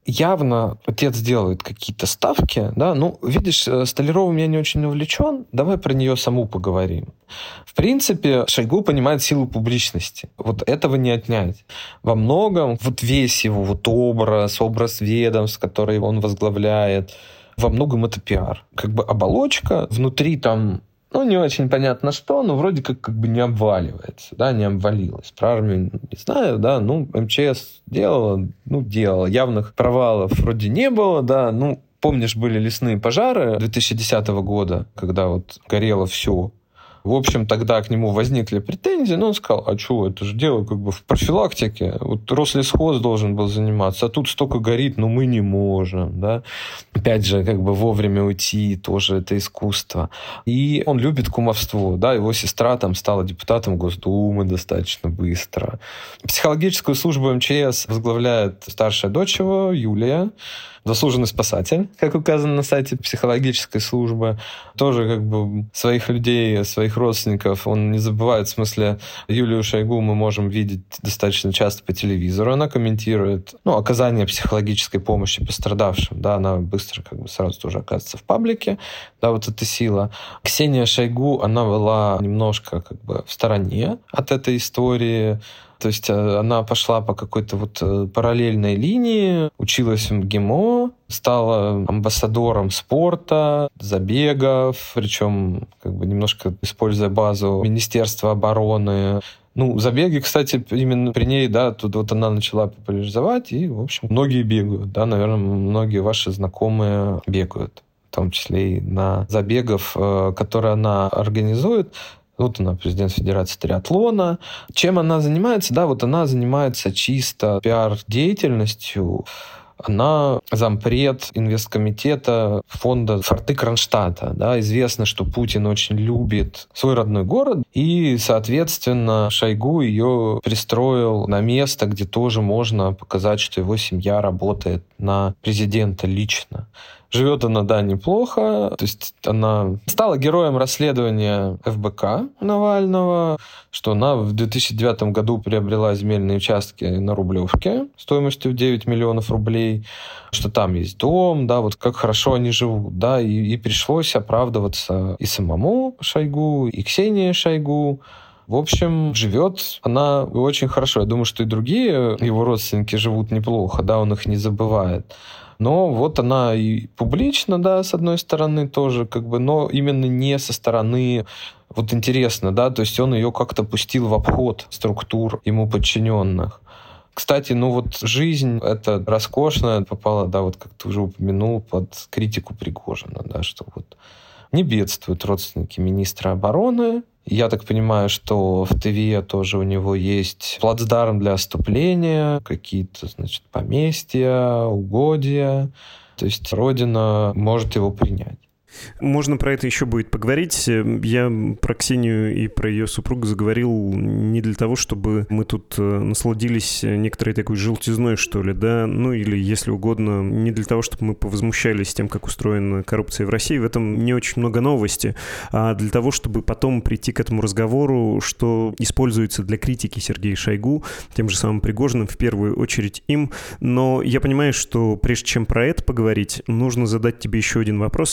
Явно отец делает какие-то ставки, да, ну, видишь, Столярова меня не очень увлечен, давай про нее саму поговорим. В принципе, Шойгу понимает силу публичности, вот этого не отнять. Во многом вот весь его вот образ, образ ведомств, который он возглавляет, во многом это пиар. Как бы оболочка, внутри там, ну, не очень понятно что, но вроде как, как бы не обваливается, да, не обвалилась. Про армию не знаю, да, ну, МЧС делала, ну, делала. Явных провалов вроде не было, да, ну, помнишь, были лесные пожары две тысячи десятого года, когда вот горело все. В общем, тогда к нему возникли претензии, но он сказал, а что, это же дело как бы в профилактике. Вот Рослесхоз должен был заниматься, а тут столько горит, но мы не можем, да. Опять же, как бы вовремя уйти, тоже это искусство. И он любит кумовство, да, его сестра там стала депутатом Госдумы достаточно быстро. Психологическую службу МЧС возглавляет старшая дочь его, Юлия, заслуженный спасатель, как указано на сайте психологической службы. Тоже как бы своих людей, своих родственников он не забывает. В смысле, Юлию Шойгу мы можем видеть достаточно часто по телевизору. Она комментирует, ну, оказание психологической помощи пострадавшим. Да, она быстро как бы сразу тоже оказывается в паблике. Да, вот эта сила. Ксения Шойгу, она была немножко как бы в стороне от этой истории. То есть она пошла по какой-то вот параллельной линии, училась в МГИМО, стала амбассадором спорта, забегов, причем как бы немножко используя базу Министерства обороны. Ну, забеги, кстати, именно при ней, да, тут вот она начала популяризовать, и, в общем, многие бегают, да, наверное, многие ваши знакомые бегают, в том числе и на забегах, которые она организует. Вот она, президент Федерации триатлона. Чем она занимается? Да, вот она занимается чисто пиар-деятельностью. Она зампред инвесткомитета фонда «Форты Кронштадта». Да, известно, что Путин очень любит свой родной город, и, соответственно, Шойгу ее пристроил на место, где тоже можно показать, что его семья работает на президента лично. Живет она, да, неплохо. То есть она стала героем расследования эф бэ ка Навального, что она в две тысячи девятом году приобрела земельные участки на Рублевке стоимостью девять миллионов рублей, что там есть дом, да, вот как хорошо они живут, да, и, и пришлось оправдываться и самому Шойгу, и Ксении Шойгу. В общем, живет она очень хорошо. Я думаю, что и другие его родственники живут неплохо, да, он их не забывает. Но вот она и публично, да, с одной стороны тоже, как бы, но именно не со стороны, вот интересно, да, то есть он ее как-то пустил в обход структур ему подчиненных. Кстати, ну вот жизнь эта роскошная попала, да, вот как ты уже упомянул, под критику Пригожина, да, что вот не бедствуют родственники министра обороны. Я так понимаю, что в Тыве тоже у него есть плацдарм для отступления, какие-то, значит, поместья, угодья. То есть Родина может его принять. Можно про это еще будет поговорить. Я про Ксению и про ее супруга заговорил не для того, чтобы мы тут насладились некоторой такой желтизной, что ли, да, ну или, если угодно, не для того, чтобы мы повозмущались тем, как устроена коррупция в России. В этом не очень много новости, а для того, чтобы потом прийти к этому разговору, что используется для критики Сергея Шойгу, тем же самым Пригожиным, в первую очередь им. Но я понимаю, что прежде чем про это поговорить, нужно задать тебе еще один вопрос. Я его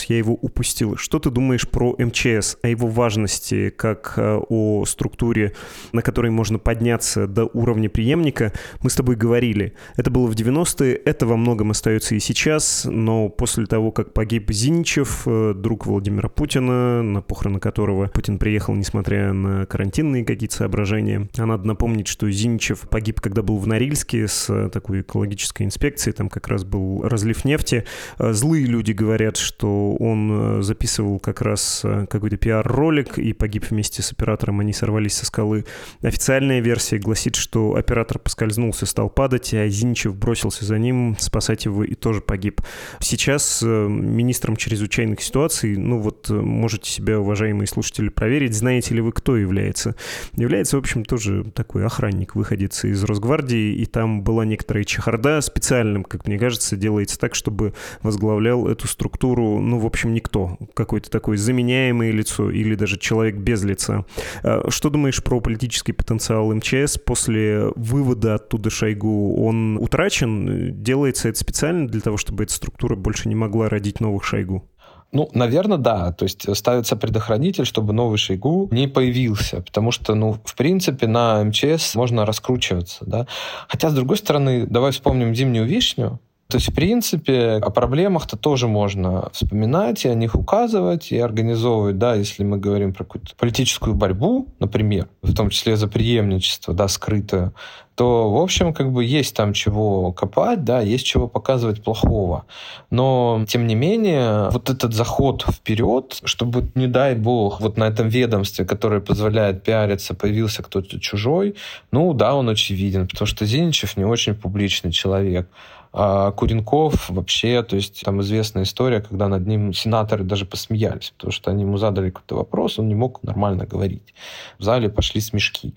упустил. Что ты думаешь про эм че эс, о его важности, как о структуре, на которой можно подняться до уровня преемника? Мы с тобой говорили. Это было в девяностые, это во многом остается и сейчас, но после того, как погиб Зиничев, друг Владимира Путина, на похороны которого Путин приехал, несмотря на карантинные какие-то соображения, а надо напомнить, что Зиничев погиб, когда был в Норильске с такой экологической инспекцией, там как раз был разлив нефти. Злые люди говорят, что он записывал как раз какой-то пиар-ролик и погиб вместе с оператором, они сорвались со скалы. Официальная версия гласит, что оператор поскользнулся, стал падать, а Зиничев бросился за ним спасать его и тоже погиб. Сейчас министром чрезвычайных ситуаций, ну вот можете себя, уважаемые слушатели, проверить, знаете ли вы, кто является. Является, в общем, тоже такой охранник, выходец из Росгвардии, и там была некоторая чехарда, специальным, как мне кажется, делается так, чтобы возглавлял эту структуру, ну, в общем, никто, какое-то такое заменяемое лицо или даже человек без лица. Что думаешь про политический потенциал эм че эс после вывода оттуда Шойгу? Он утрачен? Делается это специально для того, чтобы эта структура больше не могла родить новых Шойгу? Ну, наверное, да. То есть ставится предохранитель, чтобы новый Шойгу не появился. Потому что, ну, в принципе, на эм че эс можно раскручиваться, да. Хотя, с другой стороны, давай вспомним «Зимнюю вишню». То есть, в принципе, о проблемах-то тоже можно вспоминать и о них указывать, и организовывать, да, если мы говорим про какую-то политическую борьбу, например, в том числе за преемничество, да, скрытое, то, в общем, как бы есть там чего копать, да, есть чего показывать плохого. Но, тем не менее, вот этот заход вперед, чтобы, не дай бог, вот на этом ведомстве, которое позволяет пиариться, появился кто-то чужой, ну, да, он очевиден, потому что Зиничев не очень публичный человек. А Куренков вообще, то есть там известная история, когда над ним сенаторы даже посмеялись, потому что они ему задали какой-то вопрос, он не мог нормально говорить. В зале пошли смешки.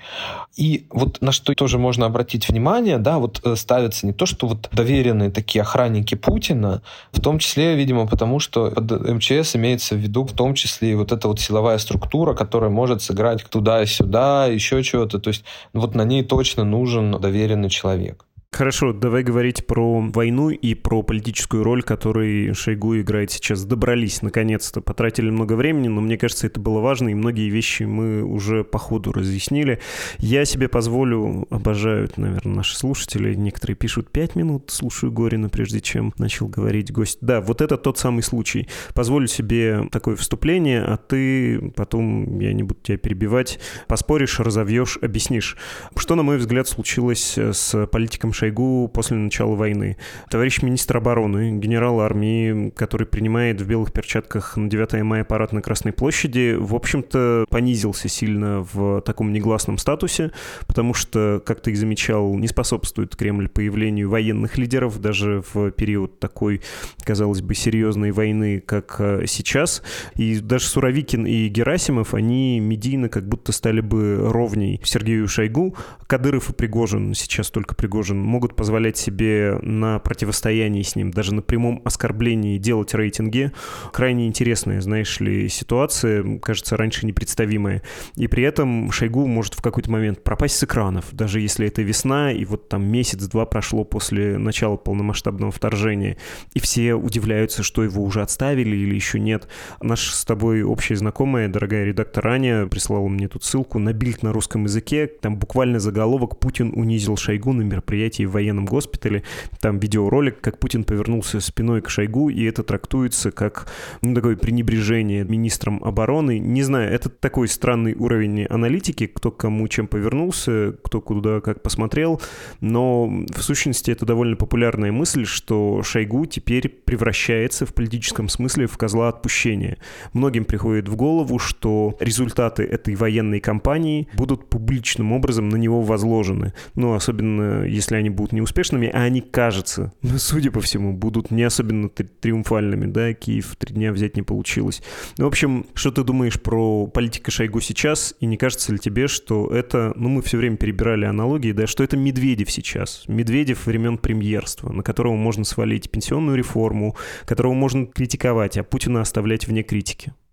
И вот на что тоже можно обратить внимание, да, вот ставится не то, что вот доверенные такие охранники Путина, в том числе, видимо, потому что под эм че эс имеется в виду в том числе и вот эта вот силовая структура, которая может сыграть туда и сюда, еще чего-то, то есть вот на ней точно нужен доверенный человек. Хорошо, давай говорить про войну и про политическую роль, которую Шойгу играет сейчас. Добрались, наконец-то. Потратили много времени, но мне кажется, это было важно, и многие вещи мы уже по ходу разъяснили. Я себе позволю, обожают, наверное, наши слушатели, некоторые пишут пять минут, слушаю Горина, прежде чем начал говорить гость. Да, вот это тот самый случай. Позволю себе такое вступление, а ты потом, я не буду тебя перебивать, поспоришь, разовьешь, объяснишь. Что, на мой взгляд, случилось с политиком Шойгу Шойгу после начала войны. Товарищ министр обороны, генерал армии, который принимает в белых перчатках на девятое мая парад на Красной площади, в общем-то, понизился сильно в таком негласном статусе, потому что, как ты и замечал, не способствует Кремль появлению военных лидеров даже в период такой, казалось бы, серьезной войны, как сейчас. И даже Суровикин и Герасимов, они медийно как будто стали бы ровней Сергею Шойгу. Кадыров и Пригожин, сейчас только Пригожин, могут позволять себе на противостоянии с ним, даже на прямом оскорблении делать рейтинги. Крайне интересная, знаешь ли, ситуация, кажется, раньше непредставимая. И при этом Шойгу может в какой-то момент пропасть с экранов, даже если это весна, и вот там месяц-два прошло после начала полномасштабного вторжения, и все удивляются, что его уже отставили или еще нет. Наша с тобой общая знакомая, дорогая редактор Аня, прислала мне тут ссылку на бильд на русском языке, там буквально заголовок «Путин унизил Шойгу на мероприятии в военном госпитале». Там видеоролик, как Путин повернулся спиной к Шойгу, и это трактуется как, ну, такое пренебрежение министром обороны. Не знаю, это такой странный уровень аналитики, кто к кому чем повернулся, кто куда как посмотрел, но в сущности это довольно популярная мысль, что Шойгу теперь превращается в политическом смысле в козла отпущения. Многим приходит в голову, что результаты этой военной кампании будут публичным образом на него возложены. Ну, особенно если они будут неуспешными, а они, кажется, ну, судя по всему, будут не особенно tri- триумфальными, да, Киев три дня взять не получилось. В общем, что ты думаешь про политика Шойгу сейчас, и не кажется ли тебе, что это, ну, мы все время перебирали аналогии, да, что это Медведев сейчас, Медведев времен премьерства, на которого можно свалить пенсионную реформу, которого можно критиковать, а Путина оставлять вне критики?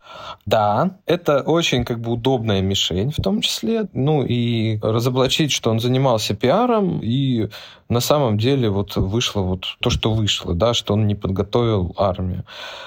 Да, это очень как бы удобная мишень в том числе. Ну и разоблачить, что он занимался пиаром, и на самом деле вот вышло вот то, что вышло, да, что он не подготовил армию.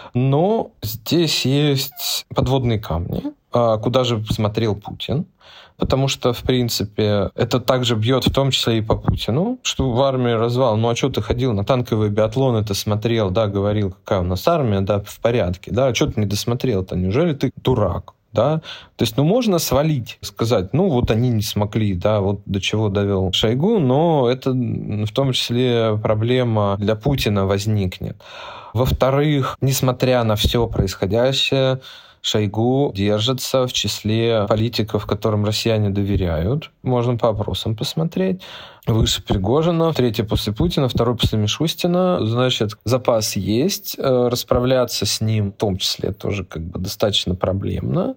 Но здесь есть подводные камни, куда же смотрел Путин. Потому что, в принципе, это также бьет в том числе и по Путину, что в армии развал. Ну, а что ты ходил на танковый биатлон, это смотрел, да, говорил, какая у нас армия, да, в порядке, да, а что ты не досмотрел-то? Неужели ты дурак? Да? То есть, ну, можно свалить, сказать, ну, вот они не смогли, да, вот до чего довел Шойгу, но это в том числе проблема для Путина возникнет. Во-вторых, несмотря на все происходящее, Шойгу держится в числе политиков, которым россияне доверяют. Можно по опросам посмотреть. Выше Пригожина, третий после Путина, второй после Мишустина. Значит, запас есть. Расправляться с ним, в том числе, тоже как бы достаточно проблемно.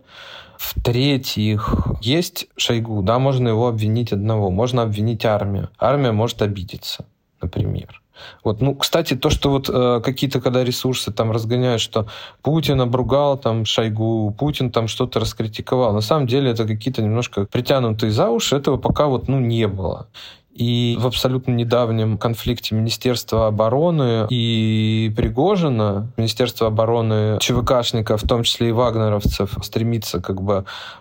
В-третьих, есть Шойгу, да, можно его обвинить одного, можно обвинить армию. Армия может обидеться, например. Вот, ну, кстати, то, что вот э, какие-то, когда ресурсы там разгоняют, что Путин обругал там Шойгу, Путин там что-то раскритиковал, на самом деле это какие-то немножко притянутые за уши, этого пока вот, ну, не было. И в абсолютно недавнем конфликте Министерства обороны и Пригожина, Министерство обороны ЧВКшников, в том числе и вагнеровцев, стремится как бы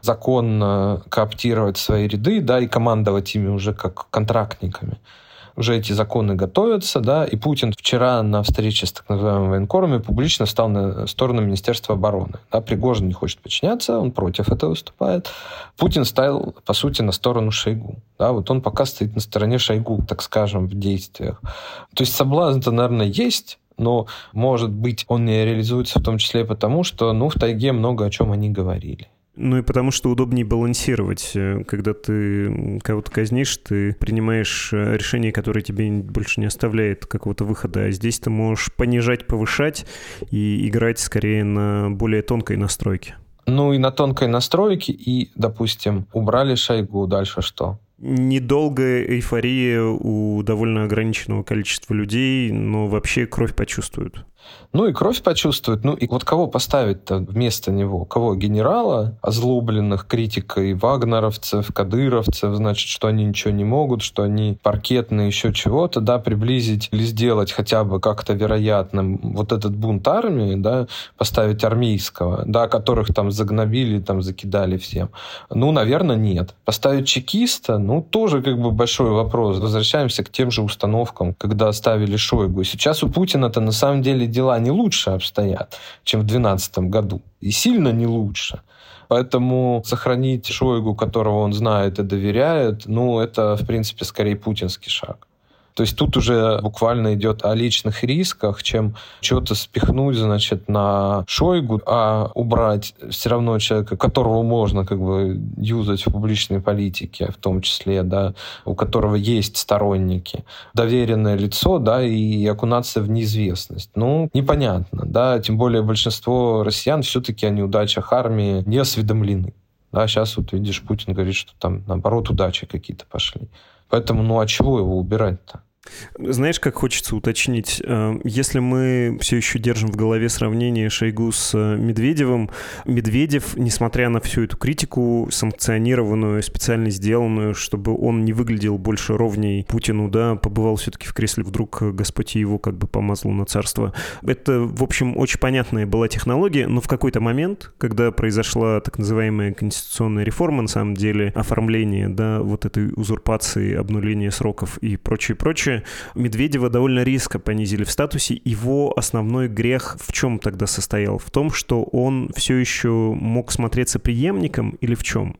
законно кооптировать свои ряды, да, и командовать ими уже как контрактниками. Уже эти законы готовятся, да, и Путин вчера на встрече с так называемыми военкорами публично встал на сторону Министерства обороны. Да, Пригожин не хочет подчиняться, он против этого выступает. Путин стал, по сути, на сторону Шойгу. Да, вот он пока стоит на стороне Шойгу, так скажем, в действиях. То есть соблазн-то, наверное, есть, но, может быть, он не реализуется в том числе и потому, что, ну, в тайге много о чем они говорили. Ну и потому что удобнее балансировать. Когда ты кого-то казнишь, ты принимаешь решение, которое тебе больше не оставляет какого-то выхода. А здесь ты можешь понижать, повышать и играть скорее на более тонкой настройке. Ну и на тонкой настройке, и, допустим, убрали Шойгу, дальше что? Недолгая эйфория у довольно ограниченного количества людей, но вообще кровь почувствуют. Ну и кровь почувствует. Ну и вот кого поставить-то вместо него? Кого? Генерала, озлобленных критикой вагнеровцев, кадыровцев, значит, что они ничего не могут, что они паркетные, еще чего-то, да, приблизить или сделать хотя бы как-то вероятным вот этот бунт армии, да, поставить армейского, да, которых там загнобили, там закидали всем. Ну, наверное, нет. Поставить чекиста, ну, тоже как бы большой вопрос. Возвращаемся к тем же установкам, когда ставили Шойгу. Сейчас у Путина-то на самом деле дела не лучше обстоят, чем в две тысячи двенадцатом году. И сильно не лучше. Поэтому сохранить Шойгу, которого он знает и доверяет, ну, это, в принципе, скорее путинский шаг. То есть тут уже буквально идет о личных рисках, чем что-то спихнуть, значит, на Шойгу, а убрать все равно человека, которого можно как бы юзать в публичной политике, в том числе, да, у которого есть сторонники, доверенное лицо, да, и окунаться в неизвестность. Ну, непонятно, да, тем более большинство россиян все-таки о неудачах армии не осведомлены. Да, сейчас вот видишь, Путин говорит, что там, наоборот, удачи какие-то пошли. Поэтому, ну, а чего его убирать-то? Знаешь, как хочется уточнить, если мы все еще держим в голове сравнение Шойгу с Медведевым, Медведев, несмотря на всю эту критику, санкционированную, специально сделанную, чтобы он не выглядел больше ровней Путину, да, побывал все-таки в кресле, вдруг Господь его как бы помазал на царство. Это, в общем, очень понятная была технология, но в какой-то момент, когда произошла так называемая конституционная реформа, на самом деле, оформление, да, вот этой узурпации, обнуления сроков и прочее, прочее, Медведева довольно резко понизили в статусе. Его основной грех в чем тогда состоял? В том, что он все еще мог смотреться преемником или в чем?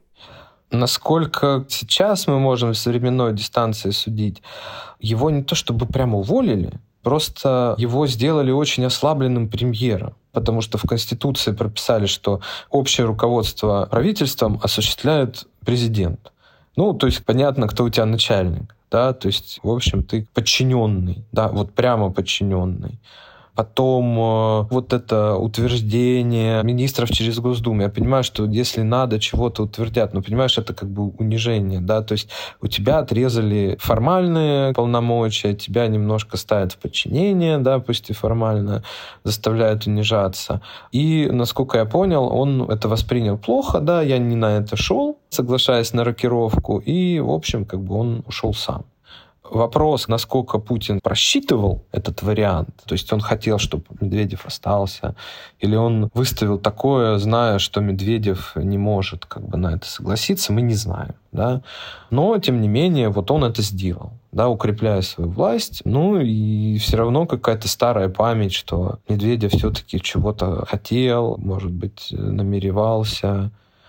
Насколько сейчас мы можем с временной дистанции судить, его не то чтобы прямо уволили, просто его сделали очень ослабленным премьером. Потому что в Конституции прописали, что общее руководство правительством осуществляет президент. Ну, то есть понятно, кто у тебя начальник. Да, то есть, в общем, ты подчиненный, да, вот прямо подчиненный. Потом э, вот это утверждение министров через Госдуму. Я понимаю, что если надо, чего-то утвердят, но, понимаешь, это как бы унижение, да, то есть у тебя отрезали формальные полномочия, тебя немножко ставят в подчинение, да, пусть и формально, заставляют унижаться. И, насколько я понял, он это воспринял плохо, да, я не на это шел, соглашаясь на рокировку, и, в общем, как бы он ушел сам. Вопрос, насколько Путин просчитывал этот вариант, то есть он хотел, чтобы Медведев остался, или он выставил такое, зная, что Медведев не может как бы на это согласиться, мы не знаем. Да? Но, тем не менее, вот он это сделал, да, укрепляя свою власть. Ну и все равно какая-то старая память, что Медведев все-таки чего-то хотел, может быть, намеревался.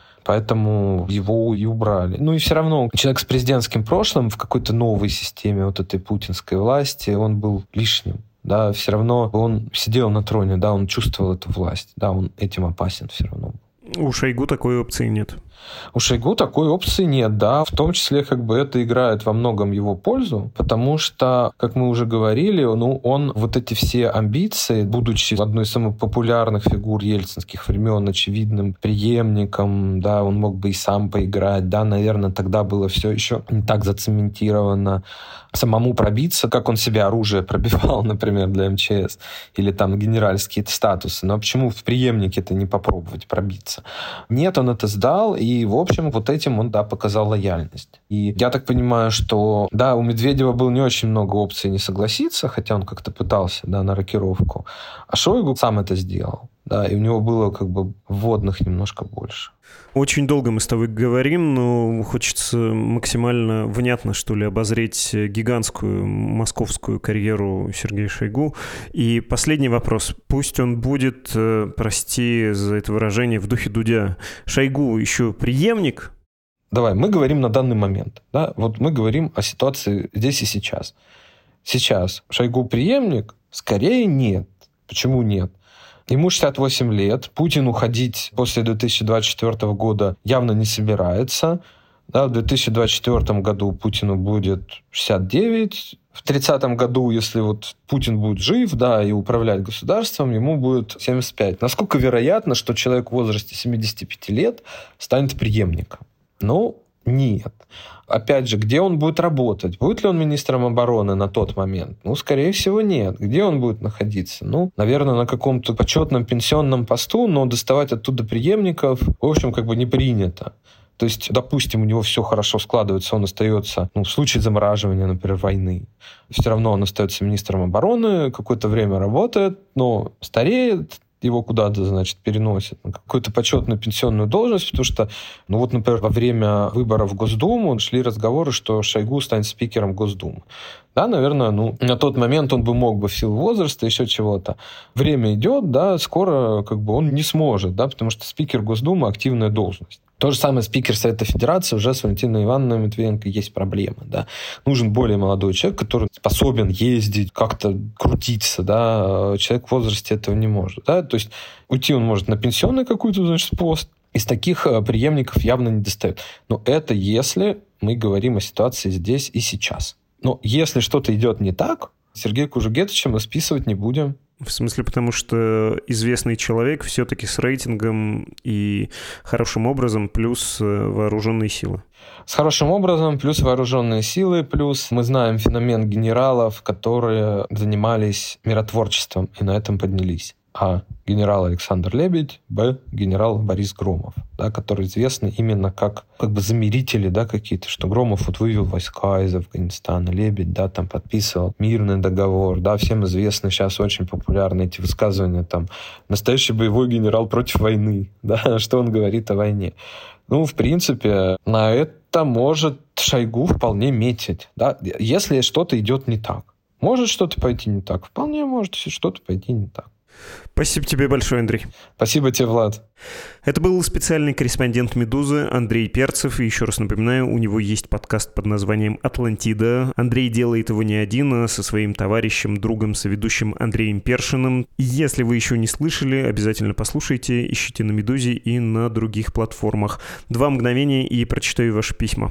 Поэтому его и убрали. Ну и все равно человек с президентским прошлым в какой-то новой системе вот этой путинской власти, он был лишним. Да, все равно он сидел на троне, да, он чувствовал эту власть, да, он этим опасен все равно. У Шойгу такой опции нет. У Шойгу такой опции нет, да. В том числе, как бы это играет во многом его пользу, потому что, как мы уже говорили, ну, он вот эти все амбиции, будучи одной из самых популярных фигур ельцинских времен, очевидным преемником, да, он мог бы и сам поиграть, да, наверное, тогда было все еще не так зацементировано. Самому пробиться, как он себе оружие пробивал, например, для эм че эс, или там генеральские статусы. Но почему в преемнике-то не попробовать пробиться? Нет, он это сдал, и, в общем, вот этим он, да, показал лояльность. И я так понимаю, что, да, у Медведева было не очень много опций не согласиться, хотя он как-то пытался, да, на рокировку. А Шойгу сам это сделал. Да, и у него было как бы вводных немножко больше. Очень долго мы с тобой говорим, но хочется максимально внятно, что ли, обозреть гигантскую московскую карьеру Сергея Шойгу. И последний вопрос. Пусть он будет, прости за это выражение, в духе Дудя. Шойгу еще преемник? Давай, мы говорим на данный момент. Да? Вот мы говорим о ситуации здесь и сейчас. Сейчас Шойгу преемник? Скорее нет. Почему нет? Ему шестьдесят восемь лет, Путин уходить после две тысячи двадцать четвёртого года явно не собирается. Да, в две тысячи двадцать четвёртом году Путину будет шестьдесят девять. В тридцатом году, если вот Путин будет жив, да, и управлять государством, ему будет семьдесят пять. Насколько вероятно, что человек в возрасте семидесяти пяти лет станет преемником? Ну, нет. Опять же, где он будет работать? Будет ли он министром обороны на тот момент? Ну, скорее всего, нет. Где он будет находиться? Ну, наверное, на каком-то почетном пенсионном посту, но доставать оттуда преемников, в общем, как бы не принято. То есть, допустим, у него все хорошо складывается, он остается, ну, в случае замораживания, например, войны, все равно он остается министром обороны, какое-то время работает, но стареет, его куда-то, значит, переносят на какую-то почетную пенсионную должность, потому что, ну вот, например, во время выборов в Госдуму шли разговоры, что Шойгу станет спикером Госдумы. Да, наверное, ну, на тот момент он бы мог бы в силу возраста, еще чего-то. Время идет, да, скоро как бы он не сможет, да, потому что спикер Госдумы — активная должность. То же самое спикер Совета Федерации, уже с Валентиной Ивановной Матвиенко есть проблемы. Да. Нужен более молодой человек, который способен ездить, как-то крутиться. Да. Человек в возрасте этого не может. Да. То есть уйти он может на пенсионный какой-то, значит, пост. Из таких преемников явно не достает. Но это если мы говорим о ситуации здесь и сейчас. Но если что-то идет не так, Сергея Кужугетовича мы списывать не будем. В смысле, потому что известный человек все-таки с рейтингом и хорошим образом, плюс вооруженные силы. С хорошим образом, плюс вооруженные силы, плюс мы знаем феномен генералов, которые занимались миротворчеством и на этом поднялись. А. Генерал Александр Лебедь, Б. Генерал Борис Громов, да, которые известны именно как, как бы замирители, да, какие-то, что Громов вот вывел войска из Афганистана, Лебедь, да, там подписывал мирный договор, да, всем известны сейчас очень популярны эти высказывания, там, настоящий боевой генерал против войны, да, что он говорит о войне. Ну, в принципе, на это может Шойгу вполне метить, да, если что-то идет не так. Может что-то пойти не так, вполне может что-то пойти не так. Спасибо тебе большое, Андрей. Спасибо тебе, Влад. Это был специальный корреспондент «Медузы» Андрей Перцев. И еще раз напоминаю, у него есть подкаст под названием «Атлантида». Андрей делает его не один, а со своим товарищем, другом, соведущим Андреем Першиным. Если вы еще не слышали, обязательно послушайте, ищите на «Медузе» и на других платформах. Два мгновения и прочитаю ваши письма.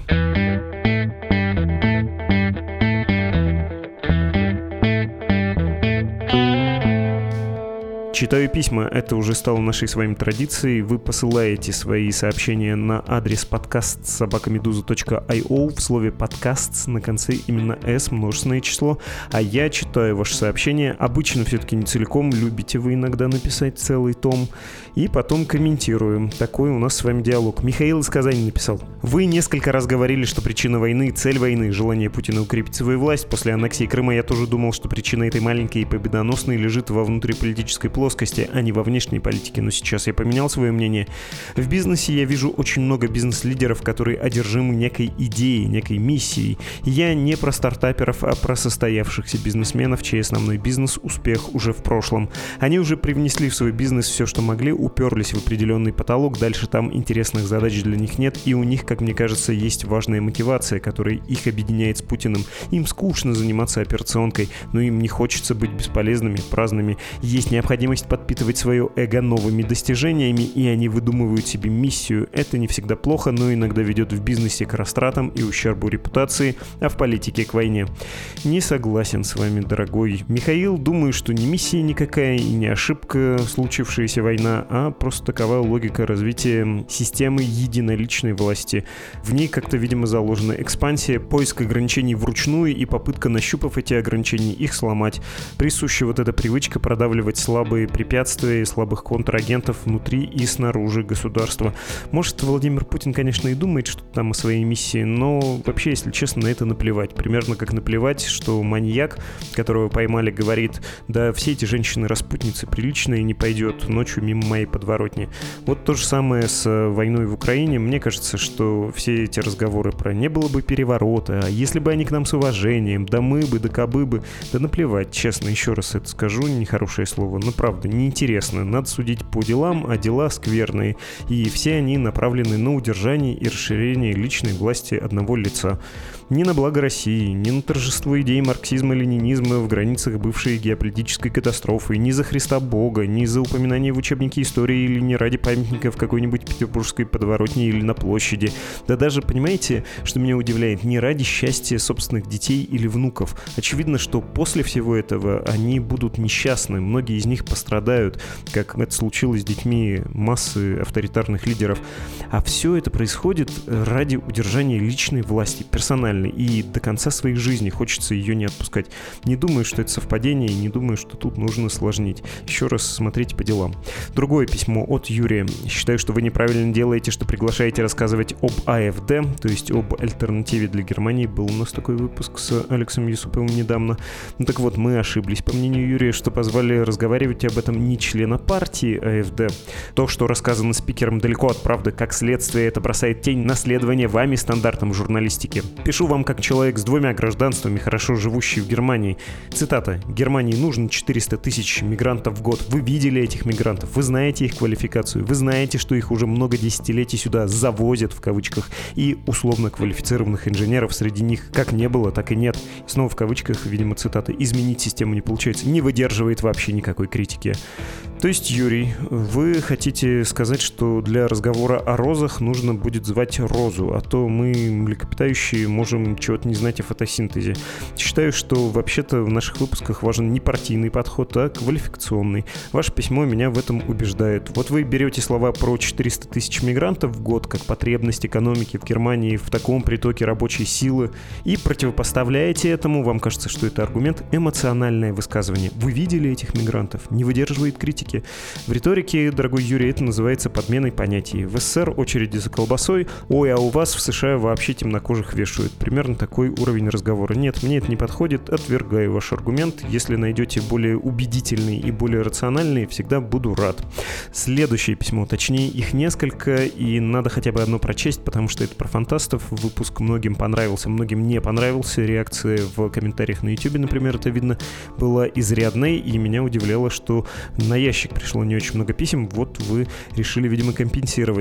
Читаю письма, это уже стало нашей с вами традицией. Вы посылаете свои сообщения на адрес подкаст собака медуза точка ай о. В слове подкаст на конце именно S, множественное число. А я читаю ваши сообщения. Обычно все-таки не целиком, любите вы иногда написать целый том. И потом комментируем. Такой у нас с вами диалог. Михаил из Казани написал. Вы несколько раз говорили, что причина войны, цель войны, желание Путина укрепить свою власть. После аннексии Крыма я тоже думал, что причина этой маленькой и победоносной лежит во внутриполитической плоскости, а не во внешней политике. Но сейчас я поменял свое мнение. В бизнесе я вижу очень много бизнес-лидеров, которые одержимы некой идеей, некой миссией. Я не про стартаперов, а про состоявшихся бизнесменов, чей основной бизнес-успех уже в прошлом. Они уже привнесли в свой бизнес все, что могли, уперлись в определенный потолок, дальше там интересных задач для них нет, и у них, как мне кажется, есть важная мотивация, которая их объединяет с Путиным. Им скучно заниматься операционкой, но им не хочется быть бесполезными, праздными. Есть необходимость подпитывать свое эго новыми достижениями, и они выдумывают себе миссию. Это не всегда плохо, но иногда ведет в бизнесе к растратам и ущербу репутации, а в политике к войне. Не согласен с вами, дорогой Михаил. Думаю, что не миссия никакая и не ошибка случившаяся война, а просто такова логика развития системы единоличной власти. В ней как-то, видимо, заложена экспансия, поиск ограничений вручную и попытка, нащупав эти ограничения, их сломать. Присуща вот эта привычка продавливать слабые препятствия и слабых контрагентов внутри и снаружи государства. Может, Владимир Путин, конечно, и думает что-то там о своей миссии, но вообще, если честно, на это наплевать. Примерно как наплевать, что маньяк, которого поймали, говорит: да, все эти женщины-распутницы приличные, не пойдет ночью мимо моей подворотни. Вот то же самое с войной в Украине. Мне кажется, что все эти разговоры про «не было бы переворота», а если бы они к нам с уважением, да мы бы, да кабы бы, да наплевать, честно, еще раз это скажу, нехорошее слово, но правда, неинтересно. Надо судить по делам, а дела скверные, и все они направлены на удержание и расширение личной власти одного лица. Ни на благо России, ни на торжество идей марксизма-ленинизма в границах бывшей геополитической катастрофы, ни за Христа Бога, ни за упоминание в учебнике истории или не ради памятника в какой-нибудь петербургской подворотне или на площади. Да даже, понимаете, что меня удивляет, не ради счастья собственных детей или внуков. Очевидно, что после всего этого они будут несчастны, многие из них пострадают, как это случилось с детьми массы авторитарных лидеров. А все это происходит ради удержания личной власти, персональной. И до конца своей жизни хочется ее не отпускать. Не думаю, что это совпадение, и не думаю, что тут нужно сложнить. Еще раз смотрите по делам. Другое письмо от Юрия. Считаю, что вы неправильно делаете, что приглашаете рассказывать об АФД, то есть об альтернативе для Германии. Был у нас такой выпуск с Алексом Юсуповым недавно. Ну так вот, мы ошиблись, по мнению Юрия, что позвали разговаривать об этом не члена партии АФД. То, что рассказано спикером, далеко от правды. Как следствие, это бросает тень на следование вами стандартам журналистики. Пишу вам как человек с двумя гражданствами, хорошо живущий в Германии. Цитата. «Германии нужно четыреста тысяч мигрантов в год. Вы видели этих мигрантов, вы знаете их квалификацию, вы знаете, что их уже много десятилетий сюда завозят, в кавычках, и условно квалифицированных инженеров среди них как не было, так и нет». Снова в кавычках, видимо, цитата. «Изменить систему не получается, не выдерживает вообще никакой критики». То есть, Юрий, вы хотите сказать, что для разговора о розах нужно будет звать Розу, а то мы, млекопитающие, можем чего-то не знать о фотосинтезе. Считаю, что вообще-то в наших выпусках важен не партийный подход, а квалификационный. Ваше письмо меня в этом убеждает. Вот вы берете слова про четыреста тысяч мигрантов в год, как потребность экономики в Германии в таком притоке рабочей силы, и противопоставляете этому, вам кажется, что это аргумент, эмоциональное высказывание. Вы видели этих мигрантов? Не выдерживает критики. В риторике, дорогой Юрий, это называется подменой понятий. В СССР очереди за колбасой, ой, а у вас в США вообще темнокожих вешают. Примерно такой уровень разговора. Нет, мне это не подходит, отвергаю ваш аргумент. Если найдете более убедительный и более рациональный, всегда буду рад. Следующее письмо, точнее их несколько, и надо хотя бы одно прочесть, потому что это про фантастов. Выпуск многим понравился, многим не понравился. Реакция в комментариях на YouTube, например, это видно, была изрядной, и меня удивляло, что на ящик пришло не очень много писем. Вот вы решили, видимо, компенсировать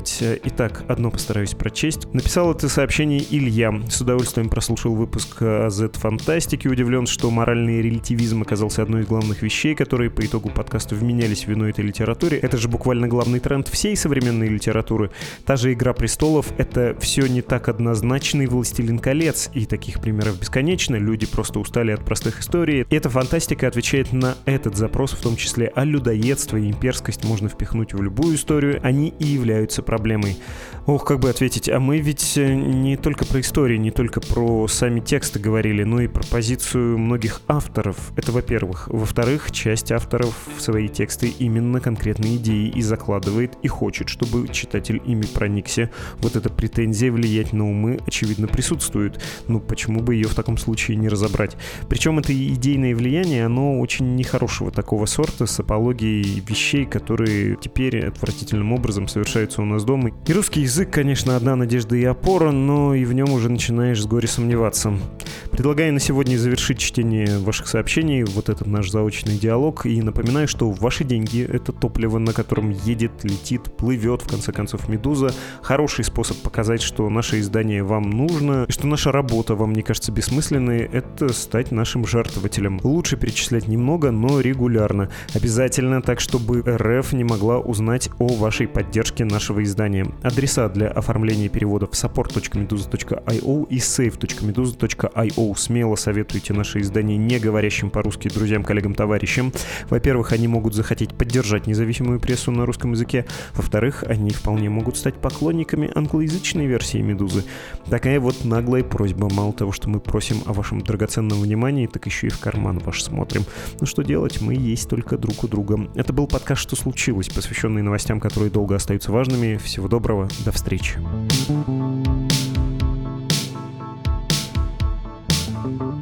Итак, одно постараюсь прочесть. Написал это сообщение Илья. С удовольствием прослушал выпуск о Z-фантастике. Удивлен, что моральный релятивизм оказался одной из главных вещей, которые по итогу подкаста вменялись в вину этой литературе. Это же буквально главный тренд всей современной литературы. Та же «Игра престолов» — это все не так однозначный «Властелин колец». И таких примеров бесконечно. Люди просто устали от простых историй. И эта фантастика отвечает на этот запрос, в том числе, а людоедство и имперскость можно впихнуть в любую историю. Они и являются проблемой. Ох, как бы ответить, а мы ведь не только про истории, не только про сами тексты говорили, но и про позицию многих авторов. Это во-первых. Во-вторых, часть авторов в свои тексты именно конкретные идеи и закладывает, и хочет, чтобы читатель ими проникся. Вот эта претензия влиять на умы, очевидно, присутствует. Ну, почему бы ее в таком случае не разобрать? Причем это идейное влияние, оно очень нехорошего такого сорта, с апологией вещей, которые теперь отвратительным образом совершаются у нас дома. И русский язык, конечно, одна надежда и опора, но и в нем уже начинаешь с горя сомневаться. Предлагаю на сегодня завершить чтение ваших сообщений, вот этот наш заочный диалог, и напоминаю, что ваши деньги — это топливо, на котором едет, летит, плывет, в конце концов, «Медуза». Хороший способ показать, что наше издание вам нужно, что наша работа вам не кажется бессмысленной — это стать нашим жертвователем. Лучше перечислять немного, но регулярно. Обязательно так, чтобы эр эф не могла узнать о вашей поддержке нашего издания. Адреса для оформления переводов support точка meduza точка io и save точка meduza точка io. Смело советуйте наше издание не говорящим по-русски друзьям, коллегам, товарищам. Во-первых, они могут захотеть поддержать независимую прессу на русском языке. Во-вторых, они вполне могут стать поклонниками англоязычной версии «Медузы». Такая вот наглая просьба. Мало того, что мы просим о вашем драгоценном внимании, так еще и в карман ваш смотрим. Ну что делать, мы есть только друг у друга. Это был подкаст «Что случилось?», посвященный новостям, которые долго остаются важными. Всего доброго, до встречи. Thank you.